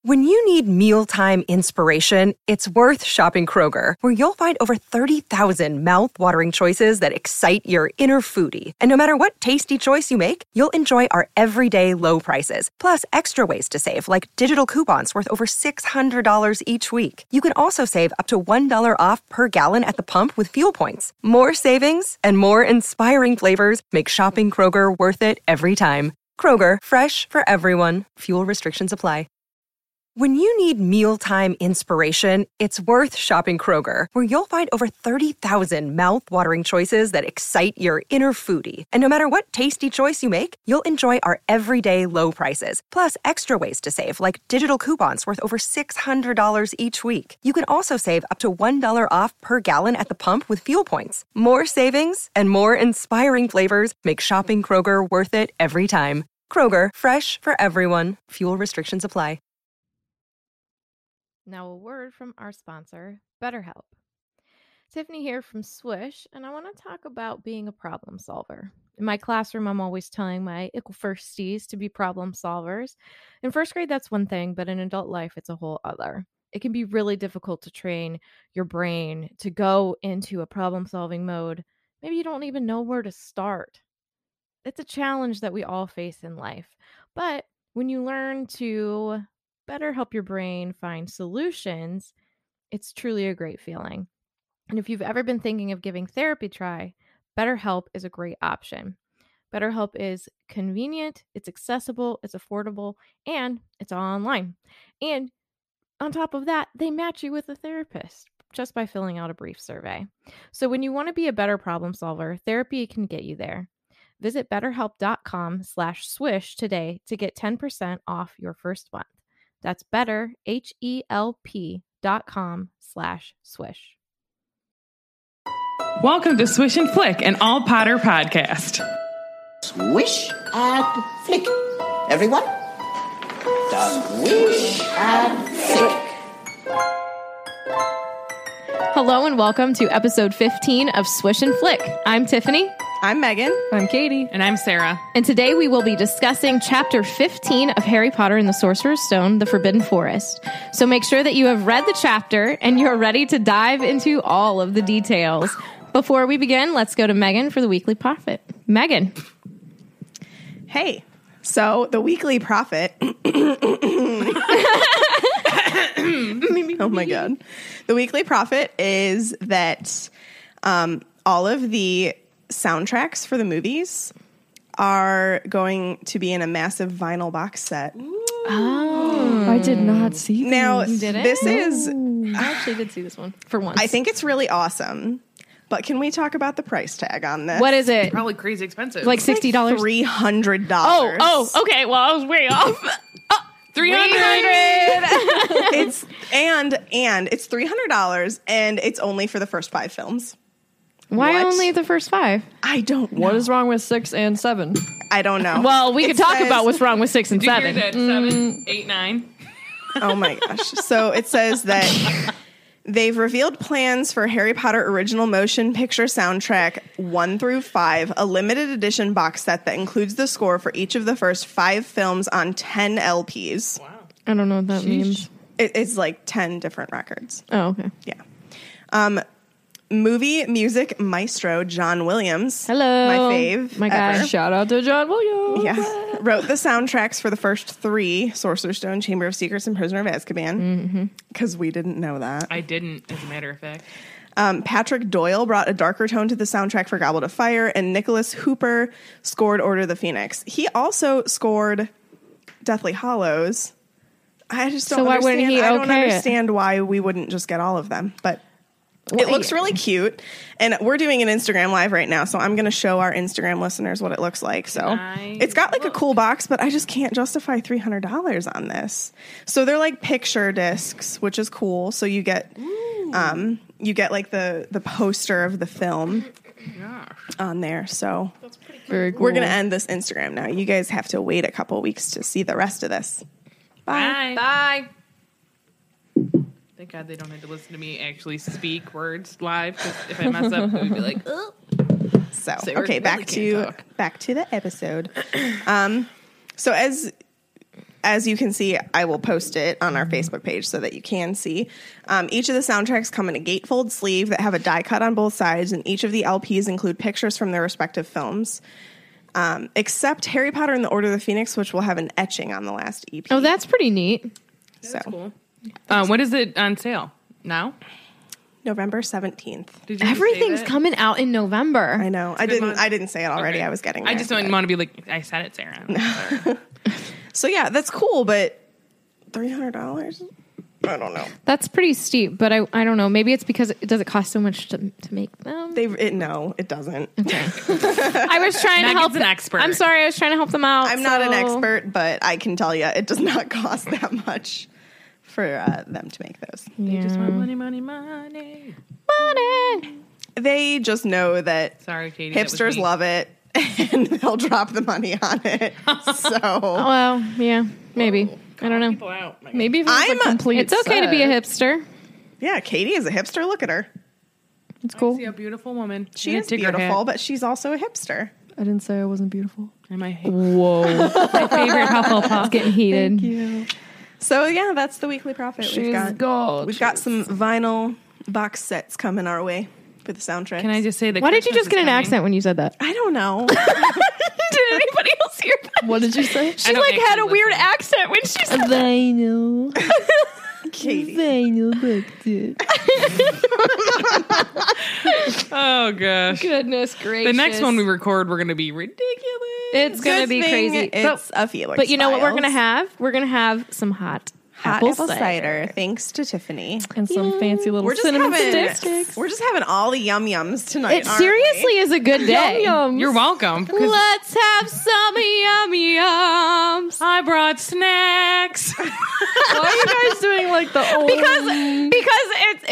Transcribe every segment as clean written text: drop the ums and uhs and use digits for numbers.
When you need mealtime inspiration, it's worth shopping Kroger, where you'll find over 30,000 mouth-watering choices that excite your inner foodie. And no matter what tasty choice you make, you'll enjoy our everyday low prices, plus extra ways to save, like digital coupons worth over $600 each week. You can also save up to $1 off per gallon at the pump with fuel points. More savings and more inspiring flavors make shopping Kroger worth it every time. Kroger, fresh for everyone. Fuel restrictions apply. When you need mealtime inspiration, it's worth shopping Kroger, where you'll find over 30,000 mouth-watering choices that excite your inner foodie. And no matter what tasty choice you make, you'll enjoy our everyday low prices, plus extra ways to save, like digital coupons worth over $600 each week. You can also save up to $1 off per gallon at the pump with fuel points. More savings and more inspiring flavors make shopping Kroger worth it every time. Kroger, fresh for everyone. Fuel restrictions apply. Now a word from our sponsor, BetterHelp. Tiffany here from Swish, and I want to talk about being a problem solver. In my classroom, I'm always telling my ickle firsties to be problem solvers. In first grade, that's one thing, but in adult life, it's a whole other. It can be really difficult to train your brain to go into a problem-solving mode. Maybe you don't even know where to start. It's a challenge that we all face in life. But when you learn to better help your brain find solutions, it's truly a great feeling. And if you've ever been thinking of giving therapy a try, BetterHelp is a great option. BetterHelp is convenient, it's accessible, it's affordable, and it's all online. And on top of that, they match you with a therapist just by filling out a brief survey. So when you want to be a better problem solver, therapy can get you there. Visit betterhelp.com/swish today to get 10% off your first month. That's betterhelp.com/swish. Welcome to Swish and Flick, an all Potter podcast. Swish and flick. Everyone? Swish and flick. Hello and welcome to episode 15 of Swish and Flick. I'm Tiffany. I'm Megan. I'm Katie. And I'm Sarah. And today we will be discussing chapter 15 of Harry Potter and the Sorcerer's Stone, The Forbidden Forest. So make sure that you have read the chapter and you're ready to dive into all of the details. Before we begin, let's go to Megan for the Weekly Prophet. Megan. Hey, so the Weekly Prophet. Oh my God. The Weekly Prophet is that all of the soundtracks for the movies are going to be in a massive vinyl box set. Oh, I did not see this. Now, You didn't? this is, I actually did see this one for once. I think it's really awesome. But can we talk about the price tag on this? What is it? Probably crazy expensive. Like $60? $300. Oh, okay. Well, I was way off. 300. It's and it's $300 and it's only for the first 5 films. Why What? only the first 5? I don't know. What is wrong with 6 and 7? I don't know. Well, we could talk says- about what's wrong with 6 and Did you 7. hear that? 7, 8, 9. Oh my gosh. So it says that they've revealed plans for Harry Potter original motion picture soundtrack 1 through 5, a limited edition box set that includes the score for each of the first 5 films on 10 LPs. Wow. I don't know what that means. It's like 10 different records. Oh, okay. Yeah. Movie music maestro John Williams. Hello. My fave. My guy. ever. Shout out to John Williams. Yeah. Wrote the soundtracks for the first 3, Sorcerer's Stone, Chamber of Secrets, and Prisoner of Azkaban. Because we didn't know that. I didn't, as a matter of fact. Patrick Doyle brought a darker tone to the soundtrack for Goblet of Fire, and Nicholas Hooper scored Order of the Phoenix. He also scored Deathly Hallows. I just don't So why understand. wouldn't he I don't okay it? understand why we wouldn't just get all of them, but it looks really cute. And we're doing an Instagram live right now, so I'm going to show our Instagram listeners what it looks like. So it's got like a cool box, but I just can't justify $300 on this. So they're like picture discs, which is cool. So you get like the poster of the film on there. So Very cool. we're going to end this Instagram now. You guys have to wait a couple weeks to see the rest of this. Bye. Bye. Thank God they don't have to listen to me actually speak words live, because if I mess up, we'd be like, oh. So Sarah okay, really can't talk. back to the episode. So as as you can see, I will post it on our Facebook page so that you can see. Each of the soundtracks come in a gatefold sleeve that have a die cut on both sides, and each of the LPs include pictures from their respective films. Except Harry Potter and the Order of the Phoenix, which will have an etching on the last EP. Oh, that's pretty neat. So Cool. When is it on sale? Now? November 17th. Did you Everything's save it? coming out in November. I know. I didn't say it already. Okay. I was getting I there, just don't want to be like, I said it, Sarah. So yeah, that's cool, but $300? I don't know. That's pretty steep, but I don't know. Maybe it's because does it cost so much to make them? No, it doesn't. I was trying to Megan's help an expert. I'm sorry, I was trying to help them out. I'm not an so- expert, but I can tell you it does not cost that much for them to make those. They just want money, money, money. Money. They just know that Sorry, Katie. that was hipsters me. love it and they'll drop the money on it. So Well, yeah, maybe. I don't know. People out. Megan. Maybe if it's a complete It's okay to be a set. hipster. yeah, Katie is a hipster. Look at her. It's cool. See a beautiful woman. She in a is ticker beautiful, hat. but she's also a hipster. I didn't say I wasn't beautiful. And my Whoa. My favorite Hufflepuff getting heated. Thank you. So yeah, that's the weekly profit. She's gorgeous. We've got some vinyl box sets coming our way for the soundtrack. Can I just say that? Why did you Christmas just get is an coming? accent when you said that? I don't know. Did anybody else hear that? What did you say? She I don't like had a actually weird listen. accent when she said Vinyl. Katie. Vinyl. Oh gosh. goodness gracious. The next one we record, we're going to be ridiculous. It's going to Good be thing crazy. It's a Felix. But you know what we're Files. going to have? We're going to have some hot Apple cider. Thanks to Tiffany. And some fancy little We're just cinnamon having sticks. we're just having all the yum yums tonight. It aren't we? seriously is a good day. Yum. You're welcome. 'cause Let's have some yum yums. I brought snacks. Why are you guys doing like the old? Because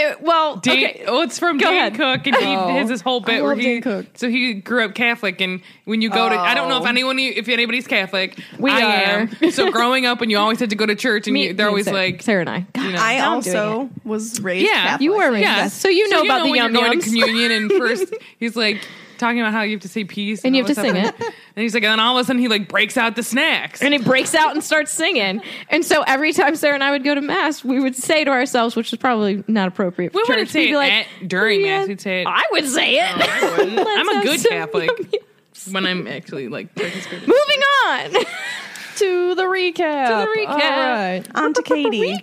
okay. Oh, it's from Go Dan ahead. Cook, and he has this whole bit I where love he. Dan Cook. So he grew up Catholic, and when you go to, I don't know if anybody's Catholic. We I are. am. So growing up, when you always had to go to church, and they're always like, Sarah and I. you know, I Now I'm doing also was raised Yeah, Catholic. You were raised yeah. Catholic. So you know about the when yum you're going yums. to communion, and first he's like talking about how you have to say peace, And you all have to this sing stuff. it. And he's like, and then all of a sudden he like breaks out the snacks. And it breaks out and starts singing. And so every time Sarah and I would go to mass, we would say to ourselves, which is probably not appropriate for We church, wouldn't say we'd be it like, during "Yeah, mass. We'd say it. I would say it. I wouldn't. I'm a have good some Catholic yum yums. when I'm actually like participating. Moving on. to the recap. To the recap. All right. On to Katie.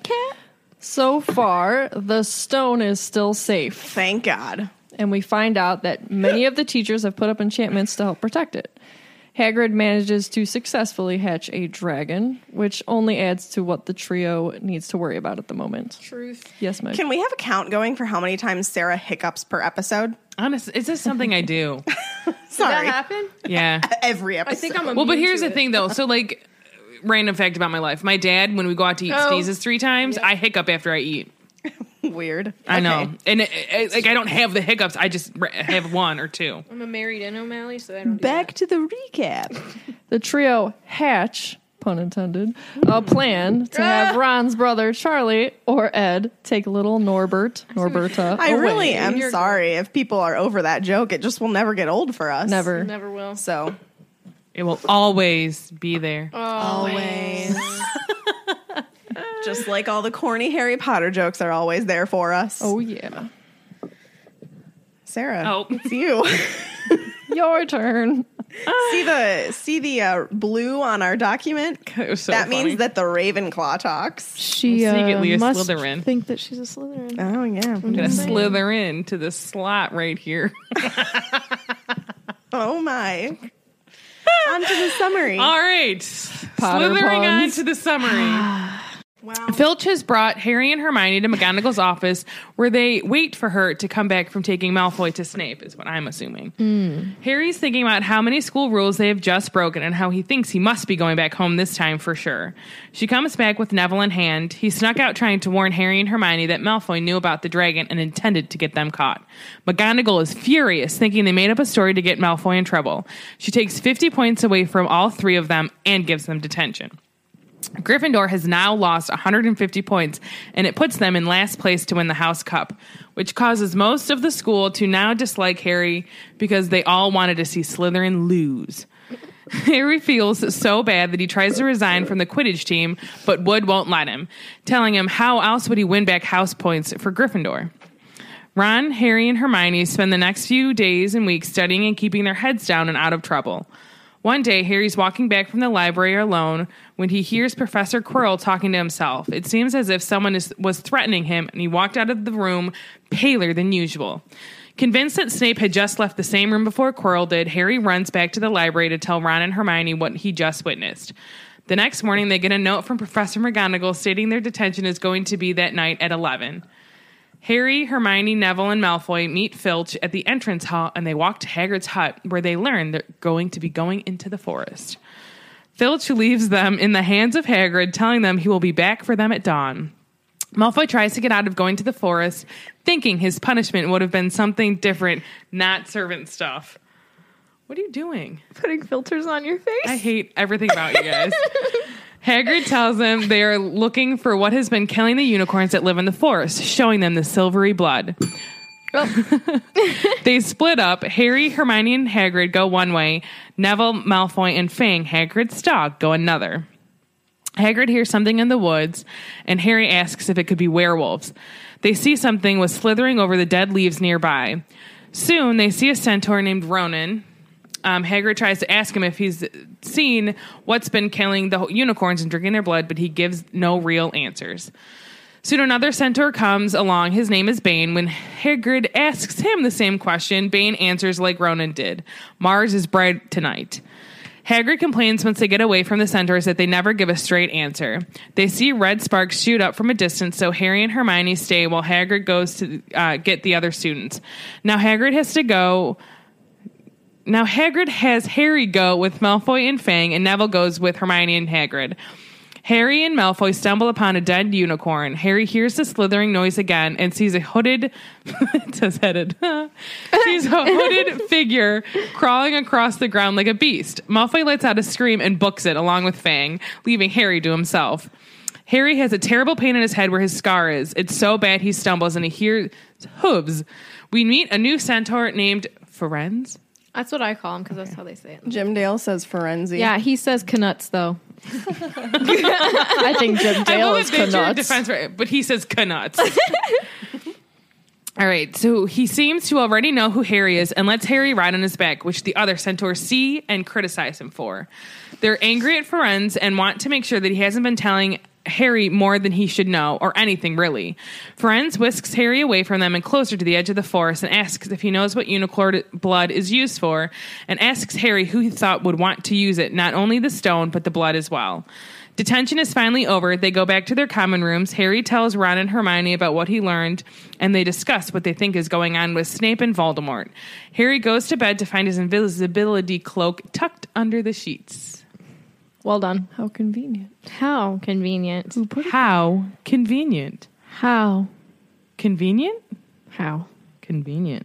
So far, the stone is still safe, Thank God. and we find out that many of the teachers have put up enchantments to help protect it. Hagrid manages to successfully hatch a dragon, which only adds to what the trio needs to worry about at the moment. Truth. Yes, Meg. Can we have a count going for how many times Sarah hiccups per episode? Honestly, is this something I do? Sorry. That happen? Yeah. Every episode. I think I'm Well, but here's the thing, though. So, like, random fact about my life: my dad, when we go out to eat, sneezes 3 times. I hiccup after I eat. weird. I know, Okay. and like I don't have the hiccups. I just have 1 or 2. I'm a married in O'Malley, so I don't do Back to the recap. The trio hatch, pun intended, a plan to have Ron's brother Charlie or Ed take little Norberta I away. really am sorry if people are over that joke. It just will never get old for us. Never. that. Never will. So It will always be there. always. Just like all the corny Harry Potter jokes are always there for us. Oh yeah. Sarah, Oh. it's you. Your turn. see the blue on our document? It was so that funny. means that the Ravenclaw talks. She Secretly a must Slytherin. think that she's a Slytherin. Oh yeah. I'm gonna slither into this slot right here. Oh my. On to the summary. All right, Potter slithering on puns. to the summary. Wow. Filch has brought Harry and Hermione to McGonagall's office, where they wait for her to come back from taking Malfoy to Snape, is what I'm assuming. Harry's thinking about how many school rules they have just broken and how he thinks he must be going back home this time for sure. She comes back with Neville in hand. He snuck out trying to warn Harry and Hermione that Malfoy knew about the dragon and intended to get them caught. McGonagall is furious, thinking they made up a story to get Malfoy in trouble. She takes 50 points away from all 3 of them and gives them detention. Gryffindor has now lost 150 points, and it puts them in last place to win the House Cup, which causes most of the school to now dislike Harry because they all wanted to see Slytherin lose. Harry feels so bad that he tries to resign from the Quidditch team, but Wood won't let him, telling him how else would he win back house points for Gryffindor. Ron, Harry, and Hermione spend the next few days and weeks studying and keeping their heads down and out of trouble. One day, Harry's walking back from the library alone when he hears Professor Quirrell talking to himself. It seems as if someone was threatening him, and he walked out of the room paler than usual. Convinced that Snape had just left the same room before Quirrell did, Harry runs back to the library to tell Ron and Hermione what he just witnessed. The next morning, they get a note from Professor McGonagall stating their detention is going to be that night at 11. Harry, Hermione, Neville, and Malfoy meet Filch at the entrance hall, and they walk to Hagrid's hut, where they learn they're going to be going into the forest. Filch leaves them in the hands of Hagrid, telling them he will be back for them at dawn. Malfoy tries to get out of going to the forest, thinking his punishment would have been something different, not servant stuff. What are you doing? Putting filters on your face? I hate everything about you guys. Hagrid tells them they are looking for what has been killing the unicorns that live in the forest, showing them the silvery blood. Oh. They split up. Harry, Hermione, and Hagrid go one way. Neville, Malfoy, and Fang, Hagrid's dog, go another. Hagrid hears something in the woods, and Harry asks if it could be werewolves. They see something was slithering over the dead leaves nearby. Soon, they see a centaur named Ronan. Hagrid tries to ask him if he's seen what's been killing the unicorns and drinking their blood, but he gives no real answers. Soon another centaur comes along. His name is Bane. When Hagrid asks him the same question, Bane answers like Ronan did. Mars is bright tonight. Hagrid complains once they get away from the centaurs that they never give a straight answer. They see red sparks shoot up from a distance, so Harry and Hermione stay while Hagrid goes to get the other students. Now Hagrid has Harry go with Malfoy and Fang, and Neville goes with Hermione and Hagrid. Harry and Malfoy stumble upon a dead unicorn. Harry hears the slithering noise again and sees a hooded, it says headed, sees a hooded figure crawling across the ground like a beast. Malfoy lets out a scream and books it along with Fang, leaving Harry to himself. Harry has a terrible pain in his head where his scar is. It's so bad he stumbles and he hears hooves. We meet a new centaur named Ferenz. That's what I call him because that's how they say it. Jim Dale says Ferenzi. Yeah, he says Canuts, though. I think Jim Dale is Canuts. But he says Canuts. All right, so he seems to already know who Harry is and lets Harry ride on his back, which the other centaurs see and criticize him for. They're angry at Ferenz and want to make sure that he hasn't been telling Harry more than he should know, or anything really. Ferenz whisks Harry away from them and closer to the edge of the forest and asks if he knows what unicorn blood is used for, and asks Harry who he thought would want to use it, not only the stone, but the blood as well. Detention is finally over. They go back to their common rooms. Harry tells Ron and Hermione about what he learned, and they discuss what they think is going on with Snape and Voldemort. Harry goes to bed to find his invisibility cloak tucked under the sheets. Well done. How convenient. How convenient. How convenient. How convenient? How convenient.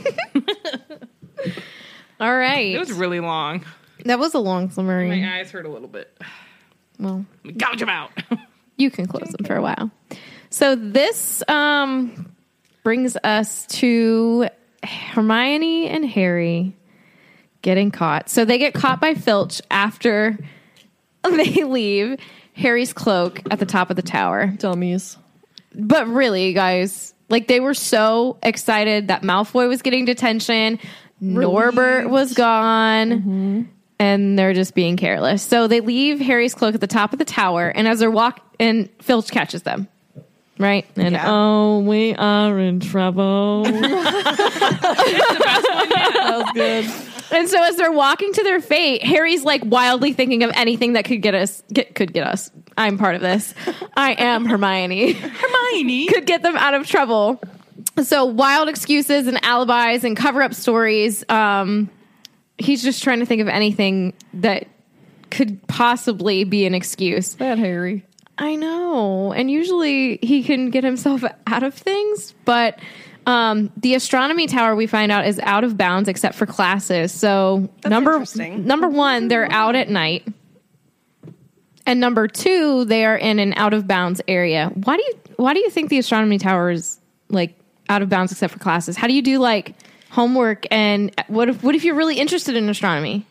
All right. It was really long. That was a long summary. My eyes hurt a little bit. Well, gouge them out. You can close them for a while. So this brings us to Hermione and Harry getting caught. So they get caught by Filch after they leave Harry's cloak at the top of the tower. Dummies. But really, guys, like they were so excited that Malfoy was getting detention, Norbert was gone, and they're just being careless. So they leave Harry's cloak at the top of the tower, and as they're and Filch catches them. Right? And oh, we are in trouble. It's the best one yet. That was good. And so as they're walking to their fate, Harry's like wildly thinking of anything that could get us. I'm part of this. I am Hermione. Hermione could get them out of trouble. So wild excuses and alibis and cover-up stories. He's just trying to think of anything that could possibly be an excuse. That Harry. I know. And usually he can get himself out of things, but the astronomy tower, we find out, is out of bounds except for classes. So number one, they're out at night. And number two, they are in an out of bounds area. Why do you think the astronomy tower is like out of bounds except for classes? How do you do like homework, and what if you're really interested in astronomy?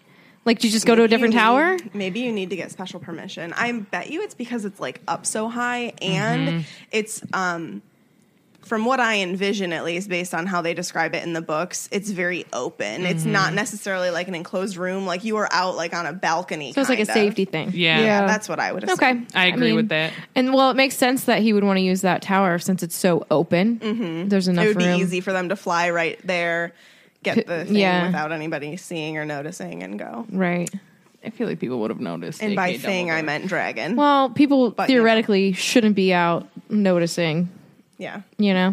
Like, you just go to a different tower? Maybe you need to get special permission. I bet you it's because it's like up so high, and it's from what I envision, at least based on how they describe it in the books, it's very open. It's not necessarily like an enclosed room. Like you are out like on a balcony. So it's like a safety thing. Yeah. That's what I would assume. Okay. I agree with that. And well, it makes sense that he would want to use that tower since it's so open. There's enough It would room. be easy for them to fly right there, get the thing Yeah. without anybody seeing or noticing, and go. Right. I feel like people would have noticed. And by AKA thing, I Dumbledore. meant dragon. Well, people But, theoretically shouldn't be out noticing, yeah. you know?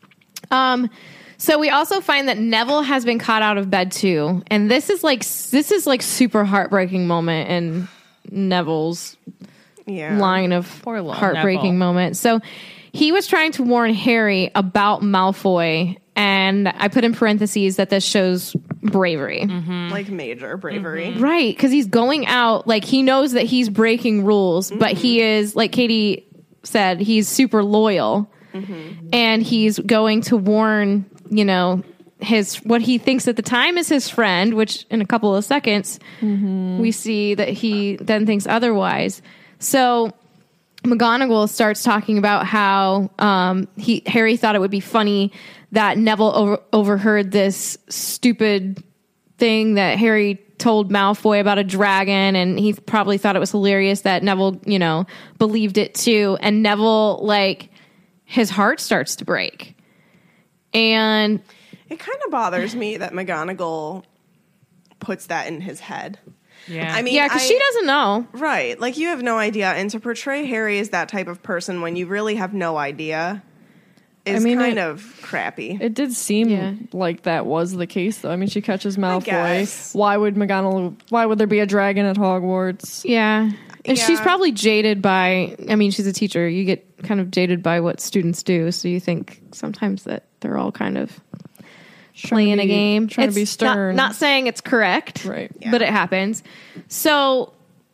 So we also find that Neville has been caught out of bed too. And this is like super heartbreaking moment in Neville's Yeah. line of Poor little heartbreaking Neville. moment. So he was trying to warn Harry about Malfoy, and I put in parentheses that this shows bravery. Like major bravery. Right, because he's going out, like he knows that he's breaking rules, but he is, like Katie said, he's super loyal. And he's going to warn, you know, what he thinks at the time is his friend, which in a couple of seconds we see that he then thinks otherwise. So McGonagall starts talking about how Harry thought it would be funny that Neville overheard this stupid thing that Harry told Malfoy about a dragon, and he probably thought it was hilarious that Neville, you know, believed it too. And Neville, like, his heart starts to break. And It kind of bothers me that McGonagall puts that in his head. Yeah. I mean, yeah, because she doesn't know. Right. Like, you have no idea. And to portray Harry as that type of person when you really have no idea is kind of crappy. It did seem like that was the case, though. I mean, she catches Malfoy. guess. Why would there be a dragon at Hogwarts? Yeah. And she's Yeah. probably jaded by, I mean, she's a teacher. You get kind of jaded by what students do. So you think sometimes that they're all kind of playing a game. Trying to be stern. Not saying it's correct, Right. but it happens. So,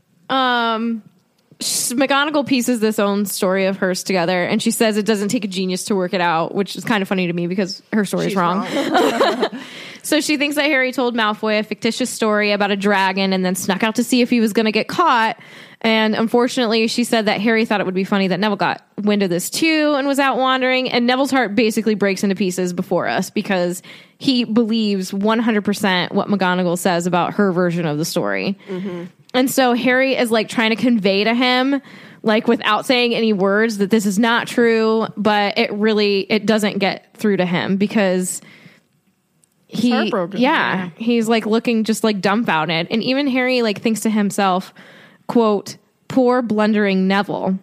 McGonagall pieces this own story of hers together, and she says it doesn't take a genius to work it out, which is kind of funny to me because her story's She's wrong. So she thinks that Harry told Malfoy a fictitious story about a dragon and then snuck out to see if he was going to get caught. And unfortunately, she said that Harry thought it would be funny that Neville got wind of this too and was out wandering. And Neville's heart basically breaks into pieces before us because he believes 100% what McGonagall says about her version of the story. And so Harry is like trying to convey to him, like without saying any words, that this is not true, but it doesn't get through to him because heartbroken. he's like looking just like dumbfounded. And even Harry like thinks to himself, quote, poor blundering Neville.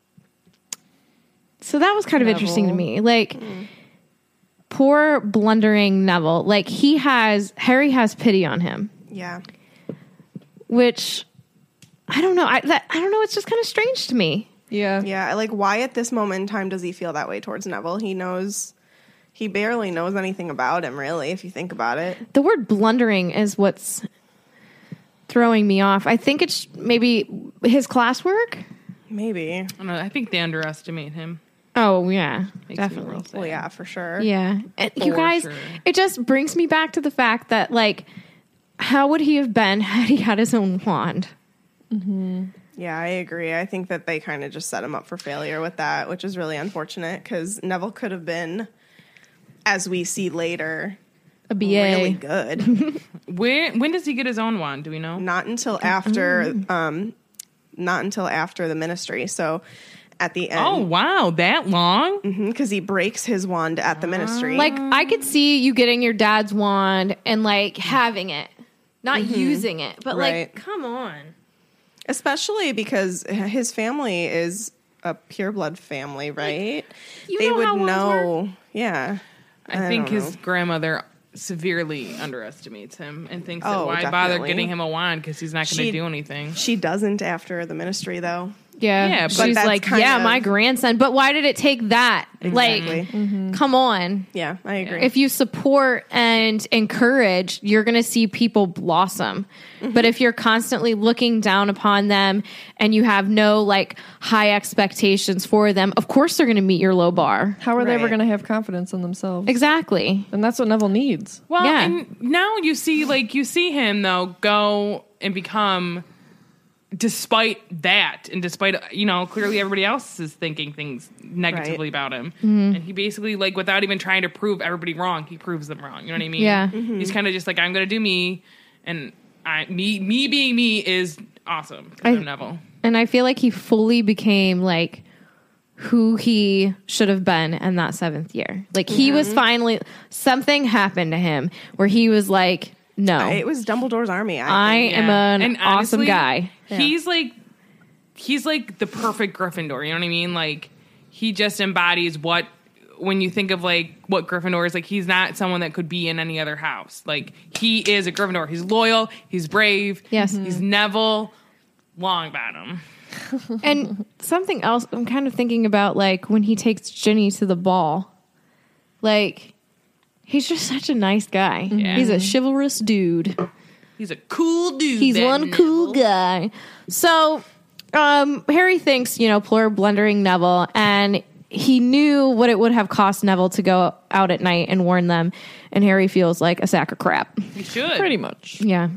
So that was kind of interesting to me. Like, poor blundering Neville. Like Harry has pity on him. Yeah. Which I don't know. I don't know. It's just kind of strange to me. Yeah. Yeah. Like, why at this moment in time does he feel that way towards Neville? He barely knows anything about him, really, if you think about it. The word blundering is what's throwing me off. I think it's maybe his classwork. Maybe. I don't know. I think they underestimate him. Oh yeah, Makes me definitely. real sad. Well, yeah, for sure. Yeah, and you For guys, sure. it just brings me back to the fact that like, how would he have been had he had his own wand? Yeah, I agree. I think that they kind of just set him up for failure with that, which is really unfortunate because Neville could have been, as we see later, A BA. really good. When does he get his own wand? Do we know? Not until after, not until after the Ministry. So at the end, Oh wow, that long? because he breaks his wand at the Ministry. Like I could see you getting your dad's wand and like having it, not using it, but Right. like, come on. especially because his family is a pureblood family, right? You they know would how wands know. Yeah. I think don't his grandmother severely underestimates him and thinks that Oh, why bother definitely. getting him a wand because he's not going to She- do anything. She doesn't after the Ministry, though. Yeah, Yeah, but she's that's like, kind yeah, of- my grandson. But why did it take that? Exactly. Like, come on. Yeah, I agree. If you support and encourage, you're going to see people blossom. But if you're constantly looking down upon them and you have no like high expectations for them, of course they're going to meet your low bar. How are they ever Right. going to have confidence in themselves? Exactly. And that's what Neville needs. Well, Yeah. and now you see him though go and become, despite that, and despite, clearly everybody else is thinking things negatively about him. And he basically, like, without even trying to prove everybody wrong, he proves them wrong. You know what I mean? Yeah. He's kind of just like, I'm going to do me, and me being me is awesome. I'm Neville. And I feel like he fully became, like, who he should have been in that 7th year. Like, he was finally, something happened to him where he was like, no. It was Dumbledore's army. I am an And awesome honestly, guy. He's like the perfect Gryffindor. You know what I mean? Like, he just embodies when you think of, like, what Gryffindor is, like, he's not someone that could be in any other house. Like, he is a Gryffindor. He's loyal. He's brave. Yes. He's Neville Longbottom. And something else I'm kind of thinking about, like, when he takes Ginny to the ball. Like, he's just such a nice guy. Yeah. He's a chivalrous dude. He's a cool dude. He's that one cool Neville. guy. So, Harry thinks, Plur blundering Neville, and he knew what it would have cost Neville to go out at night and warn them, and Harry feels like a sack of crap. He should. Pretty much. Yeah.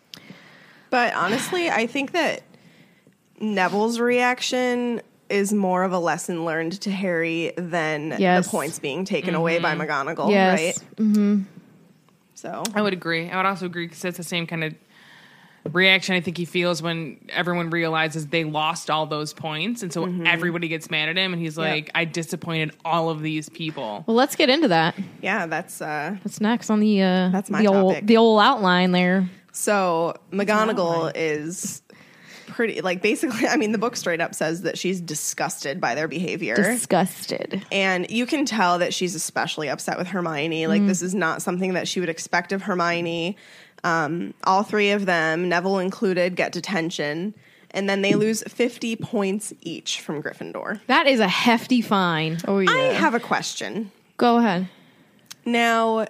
But honestly, I think that Neville's reaction is more of a lesson learned to Harry than Yes. the points being taken away by McGonagall, Yes. right? Mm-hmm. So I would agree. I would also agree because it's the same kind of reaction I think he feels when everyone realizes they lost all those points, and so everybody gets mad at him, and he's like, I disappointed all of these people. Well, let's get into that. yeah, that's What's next on the That's my topic. the old outline there? so McGonagall is pretty, like, basically, I mean, the book straight up says that she's disgusted by their behavior. Disgusted. And you can tell that she's especially upset with Hermione. Like, this is not something that she would expect of Hermione. All three of them, Neville included, get detention. And then they lose 50 points each from Gryffindor. That is a hefty fine. Oh, yeah. I have a question. Go ahead. Now,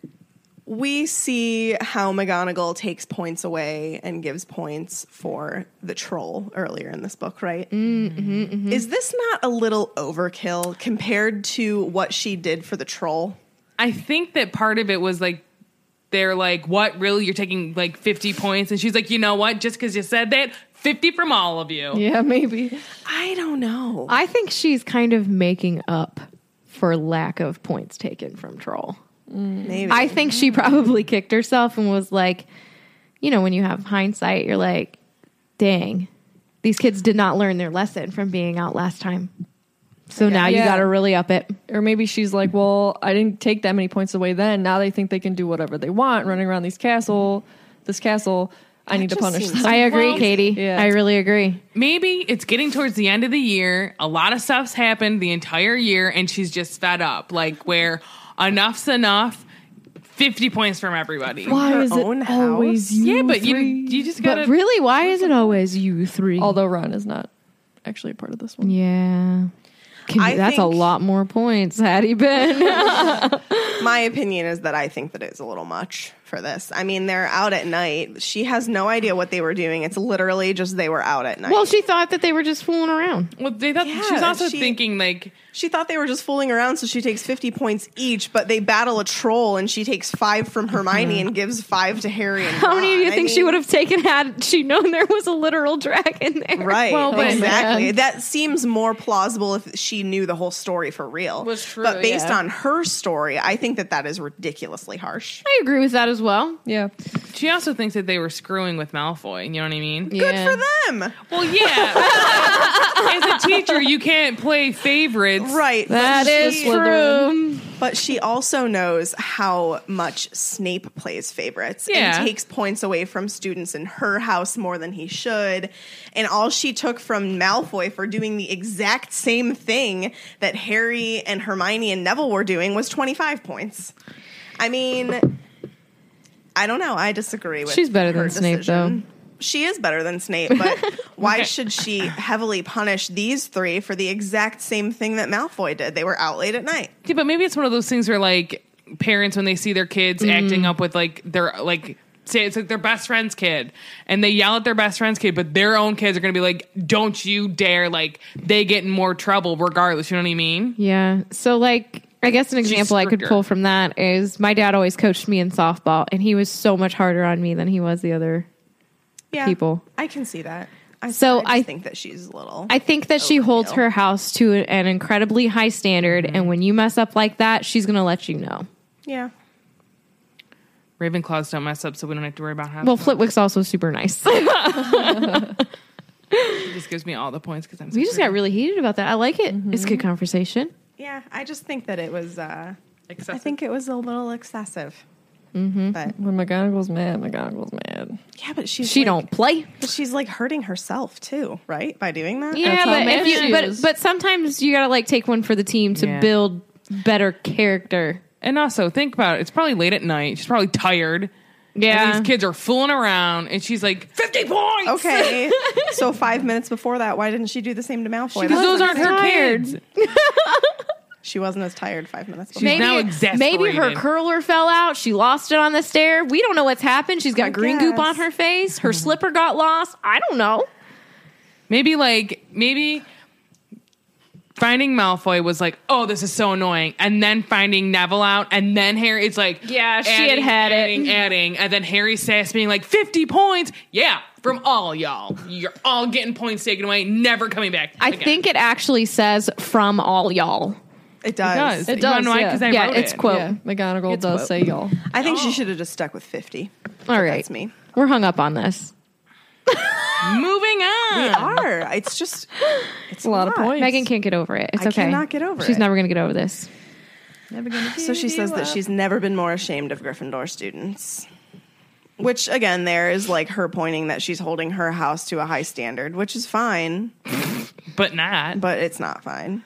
we see how McGonagall takes points away and gives points for the troll earlier in this book, right? Is this not a little overkill compared to what she did for the troll? I think that part of it was like, they're like, what, really? You're taking like 50 points? And she's like, you know what? Just because you said that, 50 from all of you. Yeah, maybe. I don't know. I think she's kind of making up for lack of points taken from Troll. Maybe. I think she probably kicked herself and was like, when you have hindsight, you're like, dang, these kids did not learn their lesson from being out last time. So now you got to really up it. Or maybe she's like, well, I didn't take that many points away then. Now they think they can do whatever they want running around this castle. I need to just punish seems- them. I agree, Katie. Yeah. I really agree. Maybe it's getting towards the end of the year. A lot of stuff's happened the entire year, and she's just fed up. Like, where enough's enough. 50 points from everybody. Why Her is it own always house? you Yeah, but three? you just gotta. But really, why is it always you three? Although Ron is not actually a part of this one. Yeah. That's a think- lot more points, had he been. My opinion is that I think that it's a little much for this. I mean, they're out at night. She has no idea what they were doing. It's literally just they were out at night. Well, she thought that they were just fooling around. Well, they thought Yeah, she was also she- thinking like, she thought they were just fooling around, so she takes 50 points each, but they battle a troll and she takes 5 from Hermione and gives 5 to Harry and How many do you Ron. I think she mean, would have taken had she known there was a literal dragon there? Right, Well, but- exactly. man. That seems more plausible if she knew the whole story for real. Was true, But based yeah. on her story, I think that is ridiculously harsh. I agree with that as well. Yeah. she also thinks that they were screwing with Malfoy. You know what I mean? Good for them. Well, yeah. As a teacher, you can't play favorites. Right. That is true. But she also knows how much Snape plays favorites Yeah. and takes points away from students in her house more than he should. And all she took from Malfoy for doing the exact same thing that Harry and Hermione and Neville were doing was 25 points. I mean, I don't know. I disagree with She's better her than Snape, decision. She is better than Snape, but why should she heavily punish these 3 for the exact same thing that Malfoy did? They were out late at night. Yeah, but maybe it's one of those things where like parents, when they see their kids acting up with like their like, say it's like their best friend's kid, and they yell at their best friend's kid, but their own kids are going to be like, "Don't you dare!" Like they get in more trouble regardless. You know what I mean? Yeah. So, like, I guess an example I could stricter. pull from that is my dad always coached me in softball, and he was so much harder on me than he was the other people. I can see that. I just think that she's a little. I think that she holds her house to an incredibly high standard, and when you mess up like that, she's going to let you know. Yeah. Ravenclaws don't mess up, so we don't have to worry about how. Well, Flitwick's also super nice. She just gives me all the points because I'm. We just got really heated about that. I like it. It's good conversation. Yeah, I just think that it was. Excessive. I think it was a little excessive. Mm-hmm. But when McGonagall's mad. Yeah, but she don't play. But she's like hurting herself too, right? By doing that. Yeah, but sometimes you gotta like take one for the team to build better character. And also think about it. It's probably late at night. She's probably tired. Yeah, and these kids are fooling around, and she's like 50 points. Okay, so 5 minutes before that, why didn't she do the same to Malfoy? Because those aren't her kids. She wasn't as tired 5 minutes before. She's now exasperated. Maybe her curler fell out. She lost it on the stair. We don't know what's happened. She's got green goop on her face. Her slipper got lost. I don't know. Maybe finding Malfoy was like, oh, this is so annoying. And then finding Neville out. And then Harry, it's like, yeah, she had adding. And then Harry says being like, 50 points. Yeah, from all y'all. You're all getting points taken away, never coming back. I think it actually says from all y'all. It does. It does. Because I wrote it's it. quote. Yeah, McGonagall does say y'all. I think she should have just stuck with 50. All right. That's me. We're hung up on this. Moving on. We are. It's just, it's a lot of points. Megan can't get over it. It's okay. I cannot get over it. She's never going to get over this. So she says that she's never been more ashamed of Gryffindor students. Which, again, there is like her pointing that she's holding her house to a high standard, which is fine. But not. But it's not fine.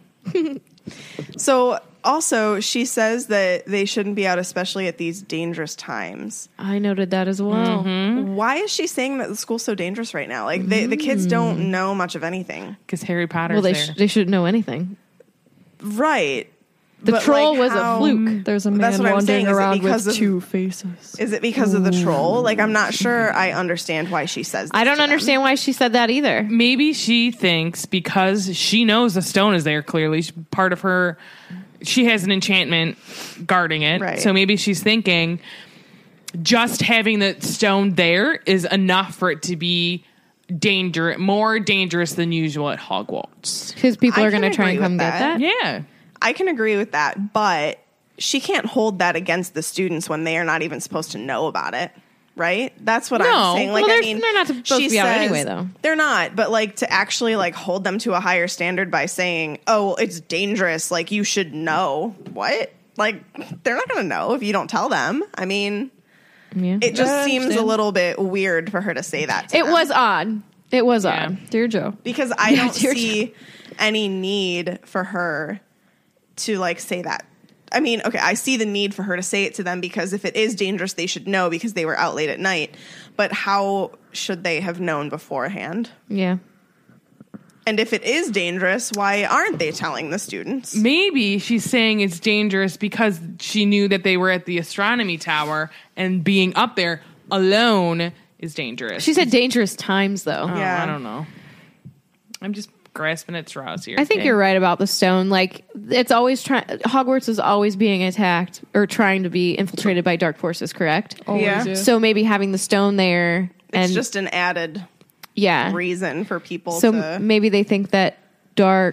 So also, she says that they shouldn't be out, especially at these dangerous times. I noted that as well. Mm-hmm. Why is she saying that the school's so dangerous right now? Like, the kids don't know much of anything. Because Harry Potter's there. They shouldn't know anything. Right. The troll was a fluke. There's a man wandering around with 2 faces. Is it because of the troll? Like, I'm not sure I understand why she says that. I don't understand why she said that either. Maybe she thinks because she knows the stone is there, clearly. Part of her... She has an enchantment guarding it. Right. So maybe she's thinking just having the stone there is enough for it to be more dangerous than usual at Hogwarts. Because people are going to try and come get that? Yeah. I can agree with that, but she can't hold that against the students when they are not even supposed to know about it. Right? That's what I'm saying. Like, they're not supposed to be out anyway, though. They're not, but like to actually like hold them to a higher standard by saying, "Oh, it's dangerous. Like you should know." What? Like they're not going to know if you don't tell them. I mean, it just seems a little bit weird for her to say that. It was odd. It was odd, dear Joe, because I don't see any need for her to like say that. I mean, okay, I see the need for her to say it to them because if it is dangerous, they should know because they were out late at night. But how should they have known beforehand? Yeah. And if it is dangerous, why aren't they telling the students? Maybe she's saying it's dangerous because she knew that they were at the astronomy tower and being up there alone is dangerous. She said dangerous times, though. Oh, yeah. I don't know. I'm just grasping at straws here. I think you're right about the stone. Like, it's always Hogwarts is always being attacked or trying to be infiltrated by dark forces, correct? Yeah. So maybe having the stone there, it's just an added reason for people so maybe they think that dark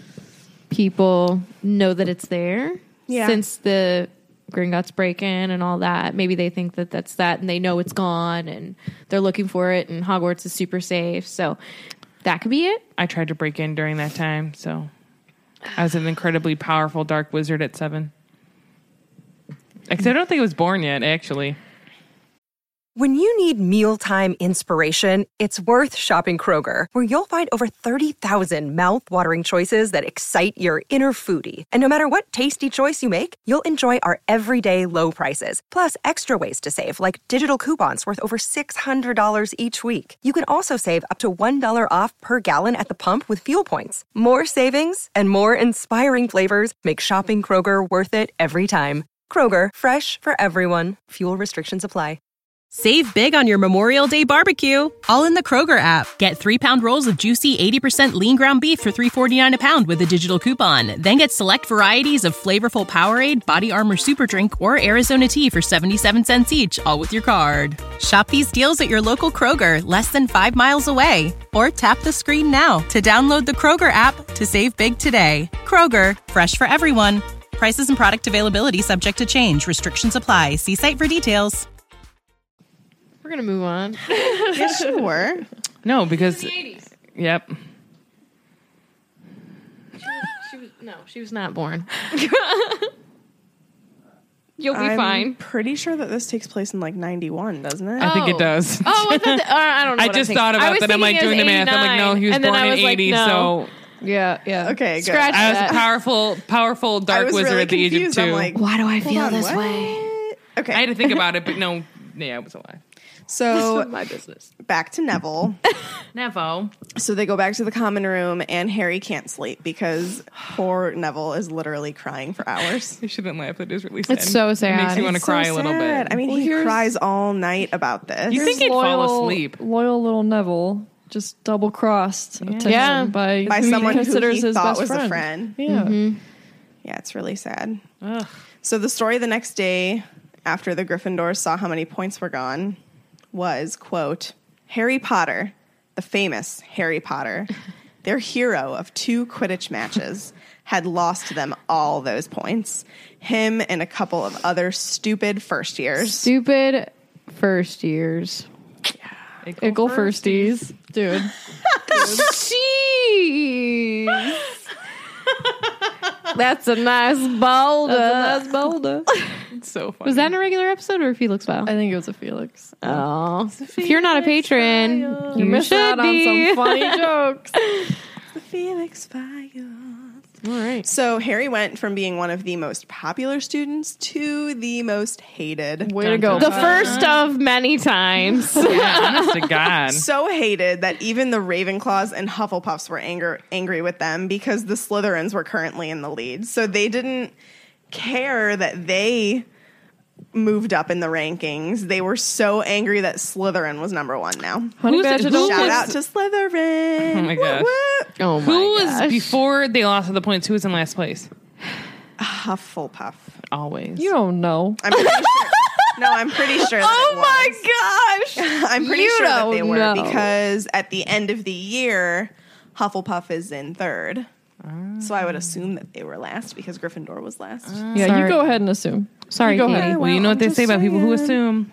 people know that it's there since the Gringotts break in and all that. Maybe they think that that's that and they know it's gone and they're looking for it and Hogwarts is super safe. So that could be it. I tried to break in during that time, so I was an incredibly powerful dark wizard at 7. Except I don't think it was born yet, actually. When you need mealtime inspiration, it's worth shopping Kroger, where you'll find over 30,000 mouth-watering choices that excite your inner foodie. And no matter what tasty choice you make, you'll enjoy our everyday low prices, plus extra ways to save, like digital coupons worth over $600 each week. You can also save up to $1 off per gallon at the pump with fuel points. More savings and more inspiring flavors make shopping Kroger worth it every time. Kroger, fresh for everyone. Fuel restrictions apply. Save big on your Memorial Day barbecue, all in the Kroger app. Get 3-pound rolls of juicy 80% lean ground beef for $3.49 a pound with a digital coupon. Then get select varieties of flavorful Powerade, Body Armor Super Drink, or Arizona tea for 77 cents each, all with your card. Shop these deals at your local Kroger, less than 5 miles away. Or tap the screen now to download the Kroger app to save big today. Kroger, fresh for everyone. Prices and product availability subject to change. Restrictions apply. See site for details. We're going to move on. Yeah, sure. No, because... Yep. She was not born. You'll be I'm fine. pretty sure that this takes place in like 91, doesn't it? I think it does. Oh, I don't know. I just thought about that. I'm like doing the math. I'm like, no, he was born in 80, no. so... Yeah. Okay, good. Scratch I was that. a powerful dark wizard really at the age of confused. 2. I'm like, Why do I feel hold on, this what? way? Okay. I had to think about it, but no. Yeah, I was alive. So My business. back to Neville. Nevo. So they go back to the common room, and Harry can't sleep because poor Neville is literally crying for hours. I shouldn't laugh. It is really sad. It's so sad. It makes you want to It's cry so a little sad. bit. I mean, he cries all night about this. You think he'd fall asleep? Loyal little Neville just double crossed Yeah. by by who someone he who considers he his thought best was friend. a friend. Yeah. Yeah, it's really sad. Ugh. So the story the next day, after the Gryffindors saw how many points were gone, was, quote, Harry Potter, the famous Harry Potter, their hero of 2 Quidditch matches, had lost them all those points. Him and a couple of other stupid first years. Stupid first years. Ickle firsties. Dude. Jeez. That's a nice boulder. That's boulder. It's so funny. Was that in a regular episode or a Felix file? I think it was a Felix. Oh. If you're not a patron, you missed should out on be. some funny jokes. The Felix Files. All right. So Harry went from being one of the most popular students to the most hated. Way to go. The first of many times. Yeah, honest to God. So hated that even the Ravenclaws and Hufflepuffs were angry with them because the Slytherins were currently in the lead. So they didn't care that they moved up in the rankings. They were so angry that Slytherin was number 1 now. Honey Who's- Badger who don't Shout was- out to Slytherin. Oh my gosh. Whoop, whoop. Oh my Who was gosh. before they lost the points? Who was in last place? Hufflepuff. Always. You don't know. I'm pretty sure. No, I'm pretty sure that it was. gosh. I'm pretty You sure that they don't were know. because at the end of the year, Hufflepuff is in 3rd. So I would assume that they were last because Gryffindor was last. Yeah, Sorry. you go ahead and assume. Sorry, You go Katie. ahead. Well, you know what they I'm say just about people who saying. assume.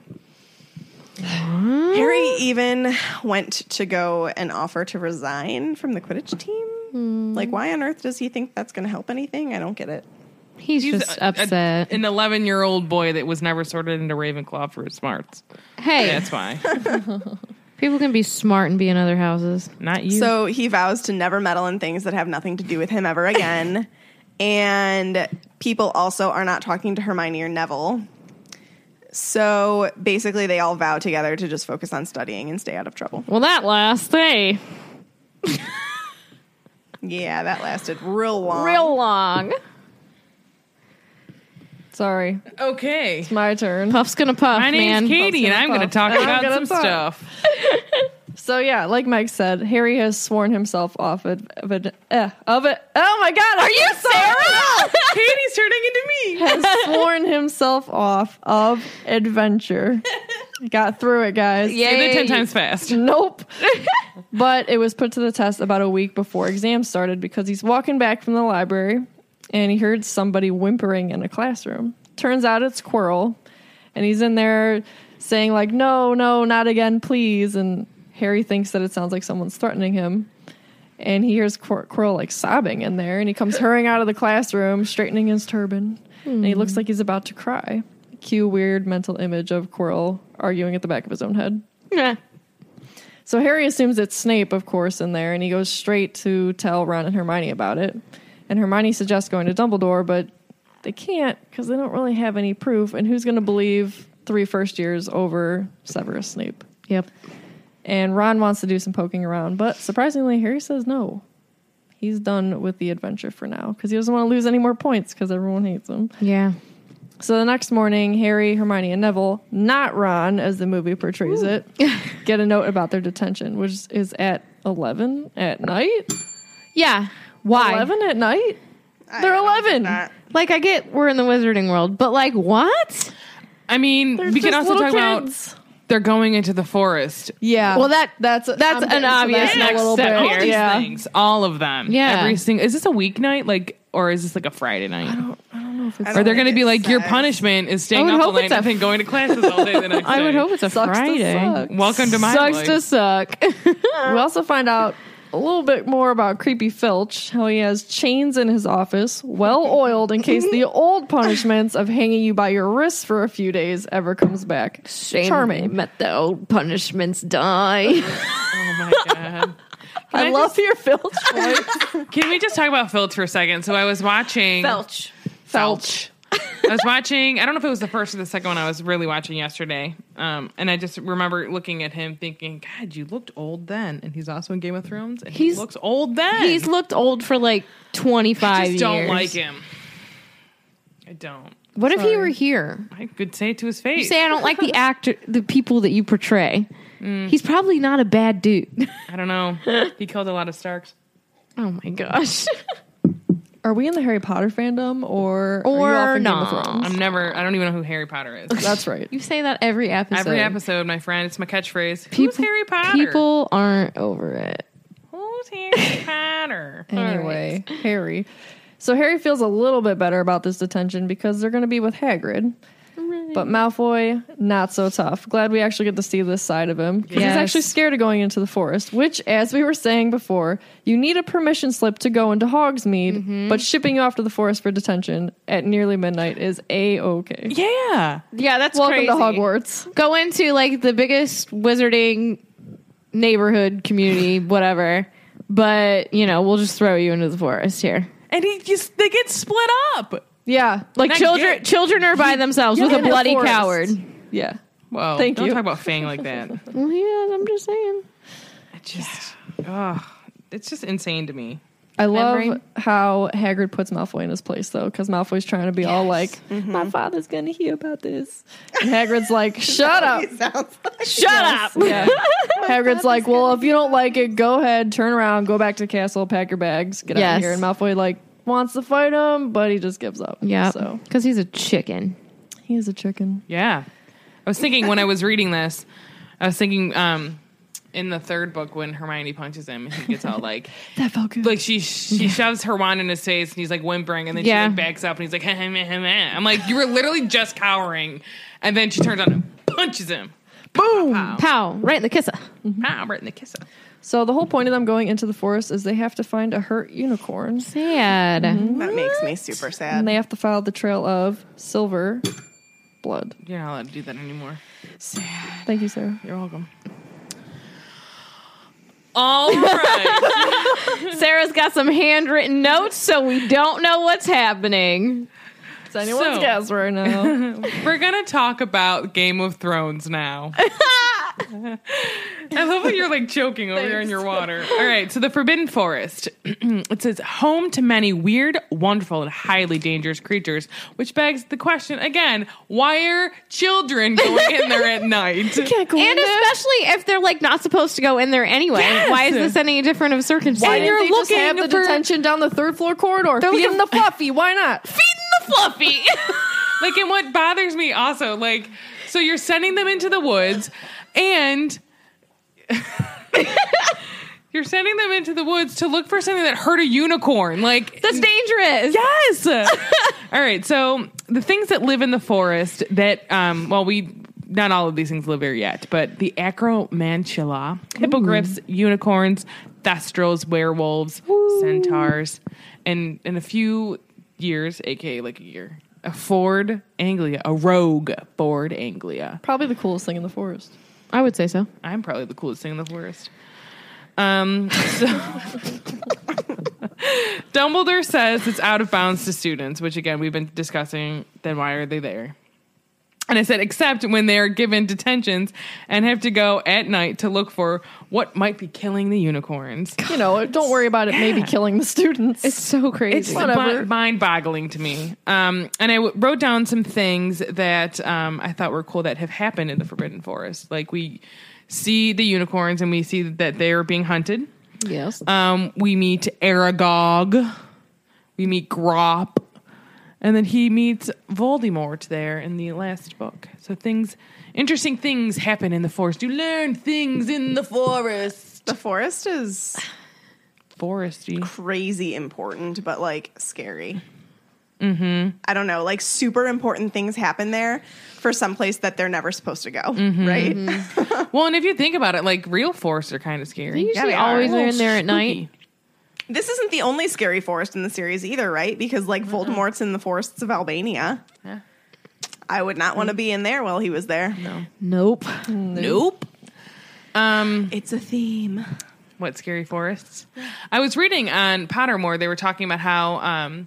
Harry even went to go and offer to resign from the Quidditch team. Like, why on earth does he think that's going to help anything? I don't get it. He's just upset. An 11-year-old boy that was never sorted into Ravenclaw for his smarts. Hey, That's why. people can be smart and be in other houses. Not you. So he vows to never meddle in things that have nothing to do with him ever again. And people also are not talking to Hermione or Neville. So basically, they all vow together to just focus on studying and stay out of trouble. Well, that last day, Yeah, that lasted real long. real long. Sorry. okay. It's my turn. Puff's gonna puff, My name's man. Katie, and I'm going to talk about gonna some talk. stuff. So yeah, like Mike said, Harry has sworn himself off of it. Oh my God, are you Sarah? Katie's turning into me. Has sworn himself off of adventure. Got through it, guys. Say that 10 times fast. Nope. But it was put to the test about a week before exams started because he's walking back from the library and he heard somebody whimpering in a classroom. Turns out it's Quirrell, and he's in there saying like, no, not again, please. And Harry thinks that it sounds like someone's threatening him. And he hears Quirrell like sobbing in there, and he comes hurrying out of the classroom, straightening his turban. And he looks like he's about to cry. Cue weird mental image of Quirrell arguing at the back of his own head. Yeah. So Harry assumes it's Snape, of course, in there, and he goes straight to tell Ron and Hermione about it. And Hermione suggests going to Dumbledore, but they can't because they don't really have any proof. And who's going to believe 3 first years over Severus Snape? Yep. And Ron wants to do some poking around, but surprisingly, Harry says no. He's done with the adventure for now because he doesn't want to lose any more points because everyone hates him. Yeah. So the next morning, Harry, Hermione, and Neville, not Ron as the movie portrays it, get a note about their detention, which is at 11 at night. Yeah. Why? 11 at night? They're 11. Like, I get we're in the wizarding world, but like, what? I mean, we can also talk about they're going into the forest. Yeah. Well, that's an obvious next little step bit. All here. these Yeah. things, all of them. Yeah. Every single. Is this a weeknight? Like, or is this like a Friday night? I don't know if it's... Or they're going to be like, your punishment is staying I would up all hope night it's and going to classes all day the next day. I would hope it's a Sucks to Friday. suck. Welcome to my Sucks life. to suck. We also find out a little bit more about Creepy Filch, how he has chains in his office, well oiled in case the old punishments of hanging you by your wrists for a few days ever comes back. Charming. Let the old punishments die. Oh my God. I love your Filch voice. Can we just talk about Filch for a second? So I was watching... Felch. I was watching, I don't know if it was the first or the second one I was really watching yesterday. And I just remember looking at him thinking, God, you looked old then. And he's also in Game of Thrones. And he looks old then. He's looked old for like 25 I years. just don't like him. I don't. What if he were here? I could say it to his face. You say I don't like the people that you portray. He's probably not a bad dude. I don't know. He killed a lot of Starks. Oh my gosh. Are we in the Harry Potter fandom or are you off in Game of Thrones? I don't even know who Harry Potter is. That's right. You say that every episode. Every episode, my friend. It's my catchphrase. Who's Harry Potter? People aren't over it. Who's Harry Potter? Anyway, Harry. So Harry feels a little bit better about this detention because they're going to be with Hagrid. But Malfoy, not so tough. Glad we actually get to see this side of him. He's actually scared of going into the forest, which, as we were saying before, you need a permission slip to go into Hogsmeade, but shipping you off to the forest for detention at nearly midnight is A-okay. Yeah. Yeah, that's Welcome crazy. to Hogwarts. Go into like the biggest wizarding neighborhood community, whatever. But, you know, we'll just throw you into the forest here. And they get split up. Yeah. Like children are by themselves with a in the bloody forest. coward. Yeah. Whoa. Thank don't you. talk about Fang like that. Well, yeah, I'm just saying. It's just insane to me. I love Membrane. how Hagrid puts Malfoy in his place, though, because Malfoy's trying to be all like, my father's going to hear about this. And Hagrid's like, shut up. Shut up. Yeah. Hagrid's like, well, if you don't like it, go ahead, turn around, go back to the castle, pack your bags, get out of here. And Malfoy, like, wants to fight him, but he just gives up. Yeah. So Because he's a chicken. he is a chicken. Yeah. I was thinking when I was reading this, in the third book when Hermione punches him and he gets all like That felt good. like she shoves her wand in his face and he's like whimpering and then she like backs up and he's like I'm like, you were literally just cowering, and then she turns on him, punches him, boom, pow, Pow. Right in the kisser. pow, right in the kisser. So the whole point of them going into the forest is they have to find a hurt unicorn. Sad. That makes me super sad. And they have to follow the trail of silver blood. You're not allowed to do that anymore. Thank you, Sarah. You're welcome. All right. Sarah's got some handwritten notes, so we don't know what's happening. It's anyone's So- guess right now. We're going to talk about Game of Thrones now. I love how you're like choking over there in your water. All right, so the Forbidden Forest. It says home to many weird, wonderful, and highly dangerous creatures, which begs the question again: why are children going in there at night? And especially if they're like not supposed to go in there anyway. Yes. Why is this any different of circumstance? Why And didn't you're they just have the for detention down the third floor corridor? Feeding the Fluffy. Why not? feeding the Fluffy. Like, and what bothers me also, like, so you're sending them into the woods, and you're sending them into the woods to look for something that hurt a unicorn. Like, That's dangerous. yes. All right. So the things that live in the forest that, not all of these things live here yet, but the acromantula, hippogriffs, unicorns, thestrals, werewolves, centaurs, and in a few years, aka like a year, a Ford Anglia, a rogue Ford Anglia. Probably the coolest thing in the forest. I would say so. I'm probably the coolest thing in the forest. Dumbledore says it's out of bounds to students, which again we've been discussing. Then why are they there? And I said, except when they are given detentions and have to go at night to look for what might be killing the unicorns. You know, don't worry about it maybe killing the students. It's so crazy. It's mind-boggling to me. And I wrote down some things that I thought were cool that have happened in the Forbidden Forest. Like, we see the unicorns and we see that they are being hunted. Yes. We meet Aragog. We meet Grop. And then he meets Voldemort there in the last book. So interesting things happen in the forest. You learn things in the forest. The forest is foresty, crazy important, but like scary. Mm-hmm. I don't know, like super important things happen there for some place that they're never supposed to go, right? Mm-hmm. Well, and if you think about it, like real forests are kind of scary. They usually always are in there at night. This isn't the only scary forest in the series either, right? Because like Voldemort's in the forests of Albania. Yeah. I would not want to be in there while he was there. No. Nope. It's a theme. What scary forests? I was reading on Pottermore. They were talking about how